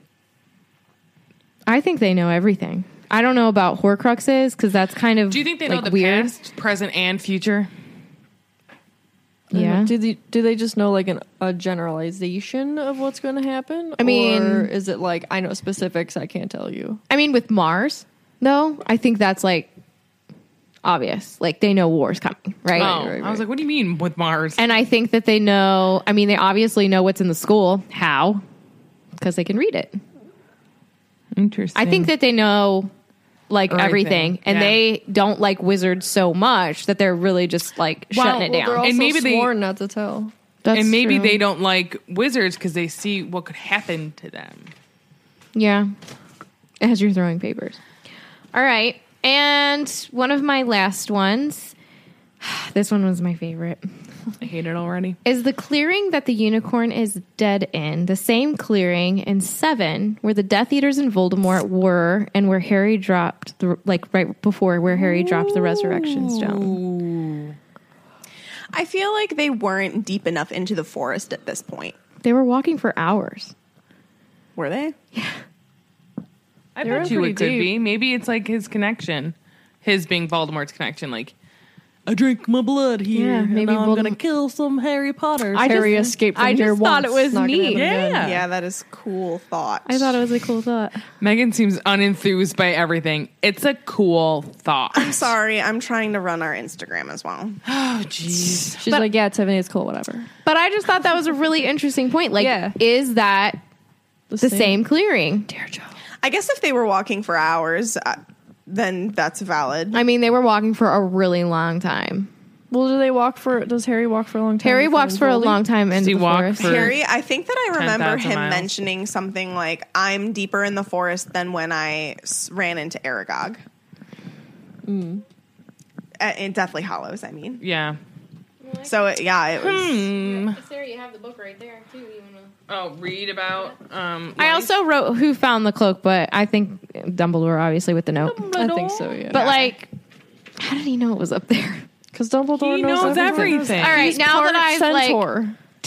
I think they know everything. I don't know about Horcruxes because that's kind of Do you think they know the weird. past, present, and future? Yeah. Do they just know like a generalization of what's going to happen? I mean- or is it like I know specifics I can't tell you? I mean, with Mars, though, I think that's like obvious. Like they know war's coming, right? I was like, what do you mean with Mars? And I think that they know. I mean, they obviously know what's in the school. How? Because they can read it. Interesting. I think that they know like Everything, everything, and yeah. they don't like wizards so much that they're really just like shutting it down. They're also And maybe they- sworn not to tell. That's and maybe true. they don't like wizards because they see what could happen to them. Yeah. As you're throwing papers. All right. And one of my last ones, this one was my favorite, I hate it already. is the clearing that the unicorn is dead in the same clearing in 7 where the Death Eaters and Voldemort were and where Harry dropped, right before where Harry dropped the Resurrection Stone. I feel like they weren't deep enough into the forest at this point. They were walking for hours. Were they? I They were bet you pretty it could deep. be. Maybe it's like his connection, his being Voldemort's connection. Like, I drink my blood here, Yeah, and maybe now I'm gonna Voldemort- kill some Harry Potters. Harry escaped from I here just thought once. it was Not gonna neat. happen again. Yeah. Yeah, that is cool thought. I thought it was a cool thought. Megan seems unenthused by everything. It's a cool thought. I'm sorry, I'm trying to run our Instagram as well. Oh, jeez. She's like, yeah, Tiffany, it's cool, whatever. But I just thought that was a really interesting point. Like, Yeah. is that the same clearing? I guess if they were walking for hours, then that's valid. I mean, they were walking for a really long time. Well, does Harry walk for a long time? Harry before walks for a Voldy? long time in Does he the walk forest. for- Harry, I think that I remember 10,000 him miles. mentioning something like, I'm deeper in the forest than when I ran into Aragog. In Deathly Hollows, I mean. Yeah. So, it was... Sarah, you have the book right there, too. Oh, read about. I also wrote Who Found the Cloak, but I think Dumbledore, obviously, with the note. I think so, yeah. But, like, how did he know it was up there? Because Dumbledore He knows everything. All right, He's now part that I've, centaur.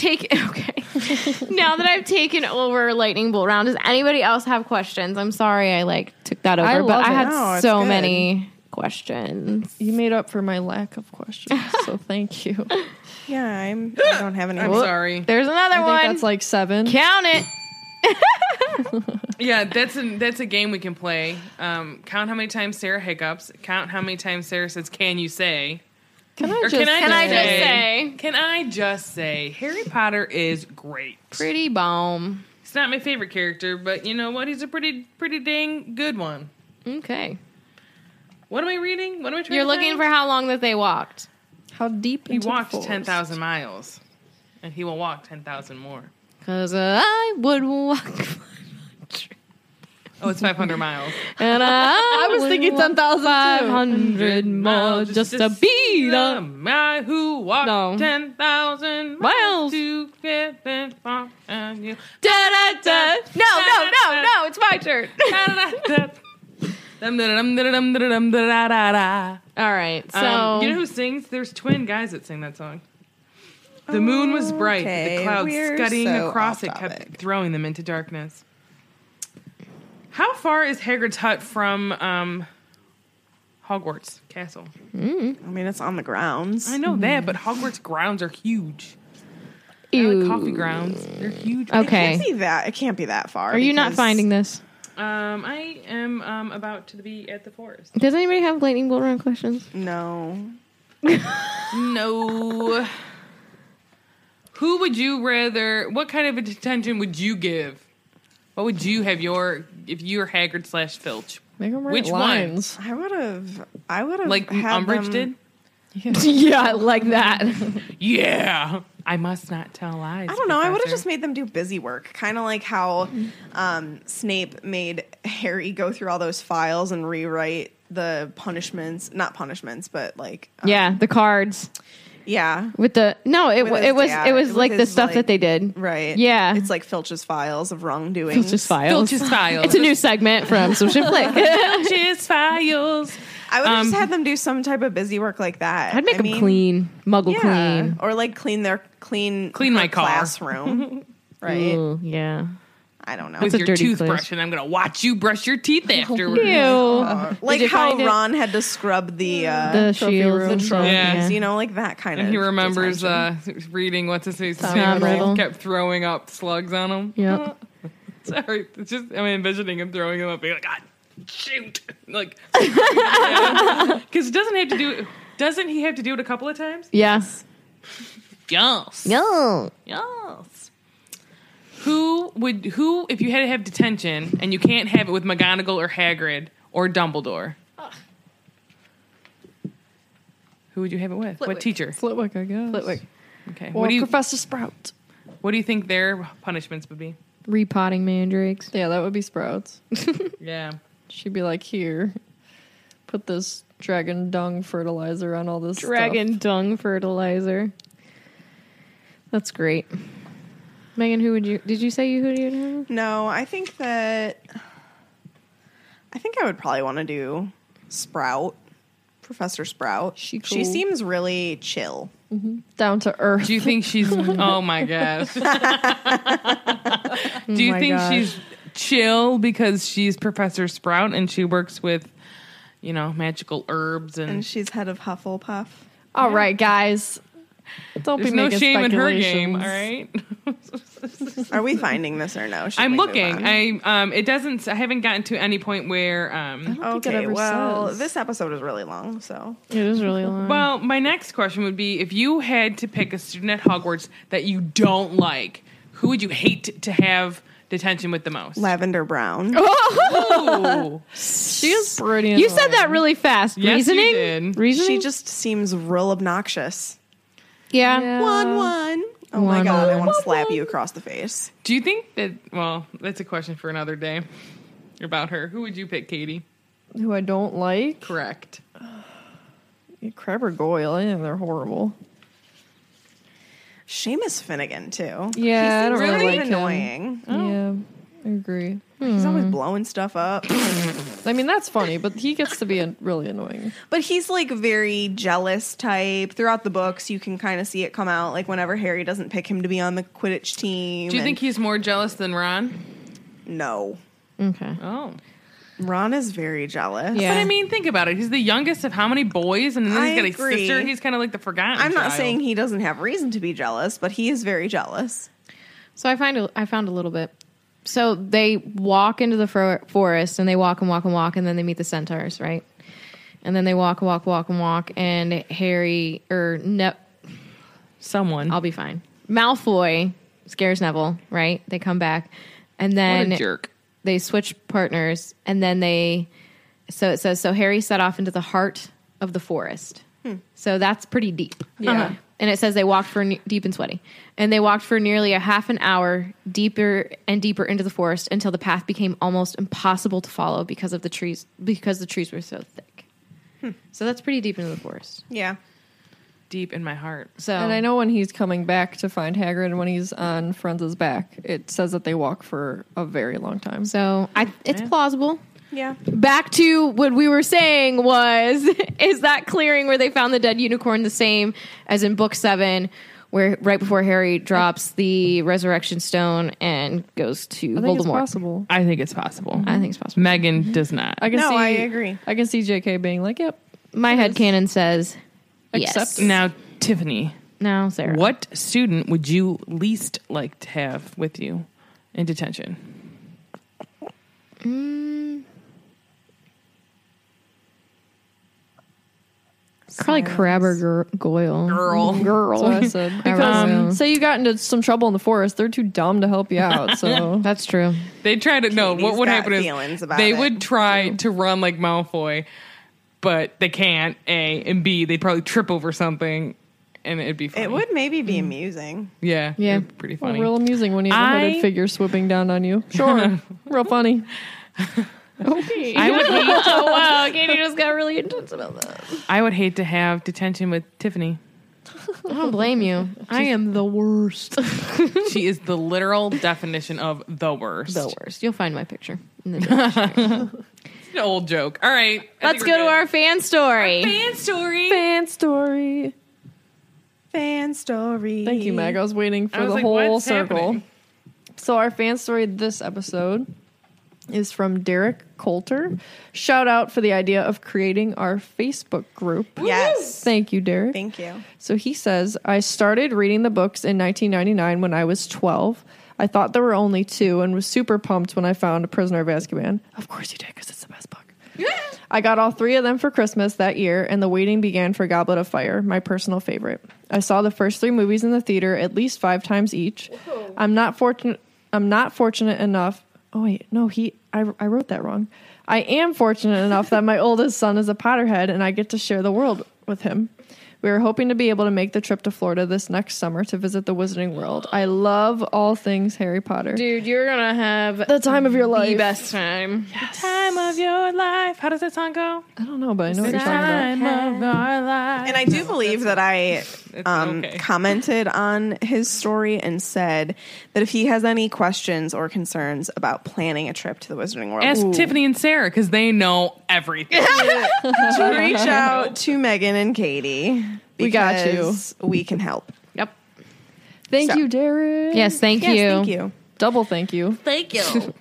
now that I've taken over Lightning Bolt Round, does anybody else have questions? I'm sorry I, took that over, I but love I it. had No, it's so good. many questions. You made up for my lack of questions, so thank you. Yeah, I don't have any... I'm sorry. There's another I one. think that's like 7. Count it. Yeah, that's a game we can play. Count how many times Sarah hiccups. Count how many times Sarah says, "Can you say?" Can I Or just can I just say- say? Can I just say? Harry Potter is great. Pretty bomb. He's not my favorite character, but you know what? He's a pretty dang good one. Okay. What am I reading? What am I trying You're to looking say? for how long that they walked. How deep He into the walked forest? 10,000 miles, and he will walk 10,000 more. Because I would walk. Oh, it's 500 miles. And I was thinking 10,000 too. 500 more just to be the the. man who walked No. 10,000 Miles. miles to get that far and you. Da-da-da. No, it's my turn. All right, so. You know who sings? There's twin guys that sing that song. The moon was bright, but the Okay, clouds we're scudding so across off it topic. kept throwing them into darkness. How far is Hagrid's hut from Hogwarts Castle? I mean, it's on the grounds. I know that, but Hogwarts grounds are huge. They're like coffee grounds. They're huge. Okay. It can't be that far. Are you not because- finding this? I am about to be at the forest. Does anybody have lightning bolt round questions? No. No. Who would you rather? What kind of attention would you give? What would you have if you're Hagrid / Filch? Make them write Which one? lines. I would have Like had Umbridge them- did? Yeah, like that. Yeah. I must not tell lies. I don't know. I would have Professor. just made them do busy work, kind of like how Snape made Harry go through all those files and rewrite the punishments. Not punishments, but like Yeah, the cards. Yeah. With the it With his was dad. it was With like the his, stuff like- that they did. Right. Yeah. It's like Filch's files of wrongdoing. Filch's files. Filch's files. It's a new segment from Switch and Flick. Filch's files. I would have just had them do some type of busy work like that. I'd make them clean, muggle clean. Or like clean my her car. Classroom. Right. Ooh, yeah. I don't know. With a your dirty toothbrush, place. and I'm gonna watch you brush your teeth afterwards. Ew. Like you how find it? Ron had to scrub the The shields. the and trophies, Yeah. you know, like that kind And of. he remembers detention. reading what's his face. Tom Riddle. Kept throwing up slugs on him. Yep. Sorry, it's just I'm envisioning him throwing them up, being like, God, shoot, like, because doesn't he have to do it a couple of times? Yes. Yes. No. Yes. Who, if you had to have detention and you can't have it with McGonagall or Hagrid or Dumbledore? Who would you have it with? What teacher? Flitwick, I guess. Flitwick. Okay. Or Professor Sprout. What do you think their punishments would be? Repotting mandrakes. Yeah, that would be Sprouts. Yeah. She'd be like, here, put this dragon dung fertilizer on all this Dragon dung fertilizer. That's great. Megan, did you say who do you have? No, I think I would probably want to do Sprout, Professor Sprout. She She cool. seems really chill. stuff. Down to earth. Do you think she's? Oh my gosh. Do you my think gosh. she's chill because she's Professor Sprout and she works with, magical herbs And she's head of Hufflepuff. All right, guys. Don't there's be no making shame in her game. speculations. All right. Are we finding this or no? Should I'm we move looking. on? It doesn't. I haven't gotten to any point where. think it Okay, ever well, says. this episode is really long, so It is really long. Well, my next question would be: if you had to pick a student at Hogwarts that you don't like, who would you hate to have detention with the most? Lavender Brown. Ooh. She is pretty you said that really fast. Yes, you Reasoning? did. Reasoning? She just seems real obnoxious. yeah. 1-1. Oh my One, god, I one. want to slap you across the face. Do you think that? Well, that's a question for another day. About her, who would you pick, Katie? Who I don't like. Correct. Crabbe or Goyle. I think they're horrible. Seamus Finnegan too. Yeah, I He don't seems really really like him. annoying. Yeah, I agree. He's always blowing stuff up. I mean, that's funny, but he gets to be really annoying. But he's like very jealous type. Throughout the books, you can kind of see it come out. Like whenever Harry doesn't pick him to be on the Quidditch team. Do you and- think he's more jealous than Ron? No. Okay. Oh. Ron is very jealous. Yeah. But I mean, think about it. He's the youngest of how many boys? And then I he's got a agree. sister. He's kind of like the forgotten I'm not child. saying he doesn't have reason to be jealous, but he is very jealous. So I found a little bit. So they walk into the forest and they walk and walk and walk and then they meet the centaurs, right? And then they walk and walk, walk and walk and Harry Someone. I'll be fine. Malfoy scares Neville, right? They come back and then What a jerk. they switch partners and then so it says Harry set off into the heart of the forest. So that's pretty deep. Yeah. And it says they walked for deep and sweaty. And they walked for nearly a half an hour deeper and deeper into the forest until the path became almost impossible to follow because the trees were so thick. So that's pretty deep into the forest. Yeah. Deep in my heart. So And I know when he's coming back to find Hagrid and when he's on Friends' back, it says that they walk for a very long time. So it's plausible. Yeah. Back to what we were saying is that clearing where they found the dead unicorn the same as in book 7, where right before Harry drops the resurrection stone and goes to I think it's Voldemort. possible. I think it's possible. I think it's possible. Megan does not. I can No, see. I agree. I can see JK being like, "Yep." My headcanon says Accept. yes. Now, Tiffany, No, Sarah. what student would you least like to have with you in detention? Probably Crabbe or Goyle. Girl. That's what I said. Because say you got into some trouble in the forest, they're too dumb to help you out. So That's true. They try to no. Katie's What would got happen feelings is about they it. would try to run like Malfoy, but they can't. A and B, they'd probably trip over something, and it'd be funny. It would maybe be amusing. yeah, Yeah. it'd be pretty funny. real amusing when you have a hooded I- figure swooping down on you. Sure, real funny. Okay. I would hate. Oh wow, Katie just got really intense about that. I would hate to have detention with Tiffany. I don't blame you. I am the worst. She is the literal definition of the worst. The worst. You'll find my picture in the dictionary. An old joke. All right. Let's go to our fan story. fan story. Fan story. Fan story. Thank you, Meg. I was waiting for the like, whole what's circle. happening? So our fan story this episode is from Derek Coulter. Shout out for the idea of creating our Facebook group. Yes. Thank you, Derek. Thank you. So he says, I started reading the books in 1999 when I was 12. I thought there were only 2 and was super pumped when I found A Prisoner of Azkaban. Of course you did, because it's the best book. I got all 3 of them for Christmas that year, and the waiting began for Goblet of Fire, my personal favorite. I saw the first 3 movies in the theater at least 5 times each. Whoa. I'm not fortunate enough. Oh wait, no, I wrote that wrong. I am fortunate enough that my oldest son is a Potterhead, and I get to share the world with him. We are hoping to be able to make the trip to Florida this next summer to visit the Wizarding World. I love all things Harry Potter. Dude, you're going to have the time of your life. The best time. Yes. The time of your life. How does that song go? I don't know, but I know what you're talking Time of our life. And I do believe that I commented on his story and said that if he has any questions or concerns about planning a trip to the Wizarding World, ask Tiffany and Sarah, because they know everything. to reach out to Megan and Katie. We got you. We can help. Yep. Thank you, Derek. Yes, thank you. Thank you. Double thank you. Thank you.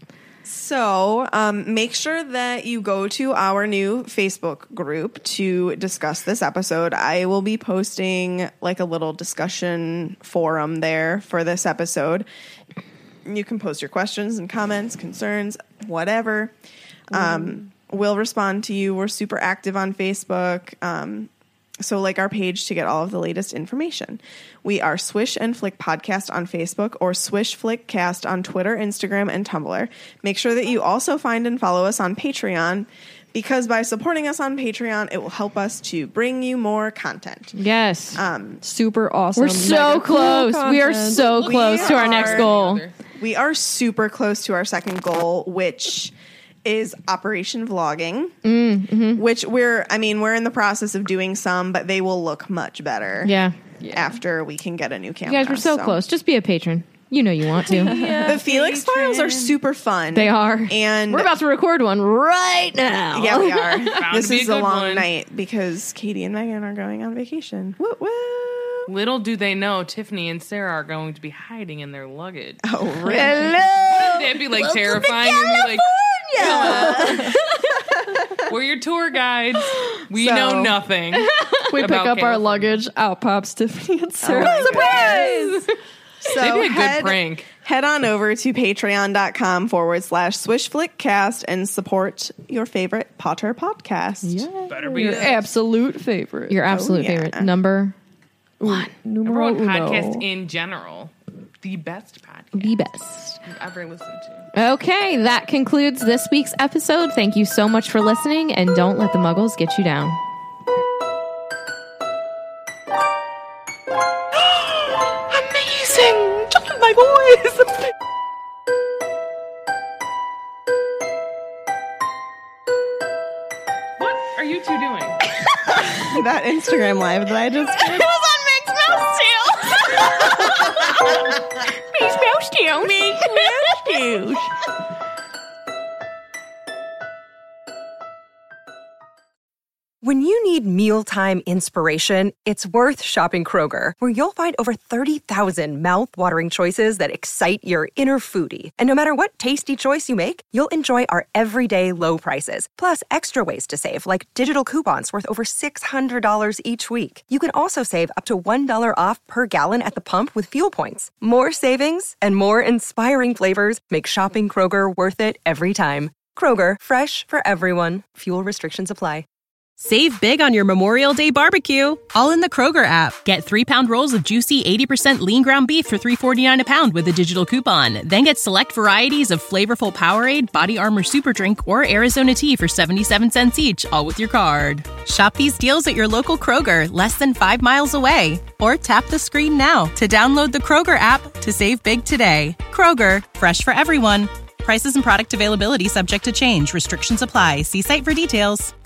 So make sure that you go to our new Facebook group to discuss this episode. I will be posting like a little discussion forum there for this episode. You can post your questions and comments, concerns, whatever. We'll respond to you. We're super active on Facebook. So like our page to get all of the latest information. We are Swish and Flick Podcast on Facebook or Swish Flick Cast on Twitter, Instagram, and Tumblr. Make sure that you also find and follow us on Patreon, because by supporting us on Patreon, it will help us to bring you more content. Yes. Super awesome. We're so close. We are so close to our next goal. We are super close to our second goal, which is Operation Vlogging, which we're in the process of doing some, but they will look much better. Yeah. After we can get a new camera. You guys, we're so close. Just be a patron. You know you want to. The Felix Files are super fun. They are. And we're about to record one right now. Yeah, we are. This is a long night because Katie and Megan are going on vacation. Woo woo. Little do they know, Tiffany and Sarah are going to be hiding in their luggage. Oh, really? Hello. They'd be like terrifying. You'd be like, we're your tour guides. We know nothing. We pick up our luggage. Out pops Tiffany and Sarah. Surprise! So they'd be a good prank. Head on over to patreon.com/SwishFlickCast and support your favorite Potter podcast. Yeah. Better be your absolute favorite. Your absolute favorite. Number 1. Numero uno. Podcast in general. The best podcast. The best. You've ever listened to. Okay, that concludes this week's episode. Thank you so much for listening, and don't let the muggles get you down. Amazing! Just my voice! What are you two doing? That Instagram live that I just did. It was on Meg's Mouse Tales! Meg's Mouse Tales! Meg's Mouse Tales! When you need mealtime inspiration, it's worth shopping Kroger, where you'll find over 30,000 mouth-watering choices that excite your inner foodie. And no matter what tasty choice you make, you'll enjoy our everyday low prices, plus extra ways to save, like digital coupons worth over $600 each week. You can also save up to $1 off per gallon at the pump with fuel points. More savings and more inspiring flavors make shopping Kroger worth it every time. Kroger, fresh for everyone. Fuel restrictions apply. Save big on your Memorial Day barbecue, all in the Kroger app. Get 3-pound rolls of juicy 80% lean ground beef for $3.49 a pound with a digital coupon. Then get select varieties of flavorful Powerade, Body Armor Super Drink, or Arizona tea for 77 cents each, all with your card. Shop these deals at your local Kroger, less than 5 miles away. Or tap the screen now to download the Kroger app to save big today. Kroger, fresh for everyone. Prices and product availability subject to change. Restrictions apply. See site for details.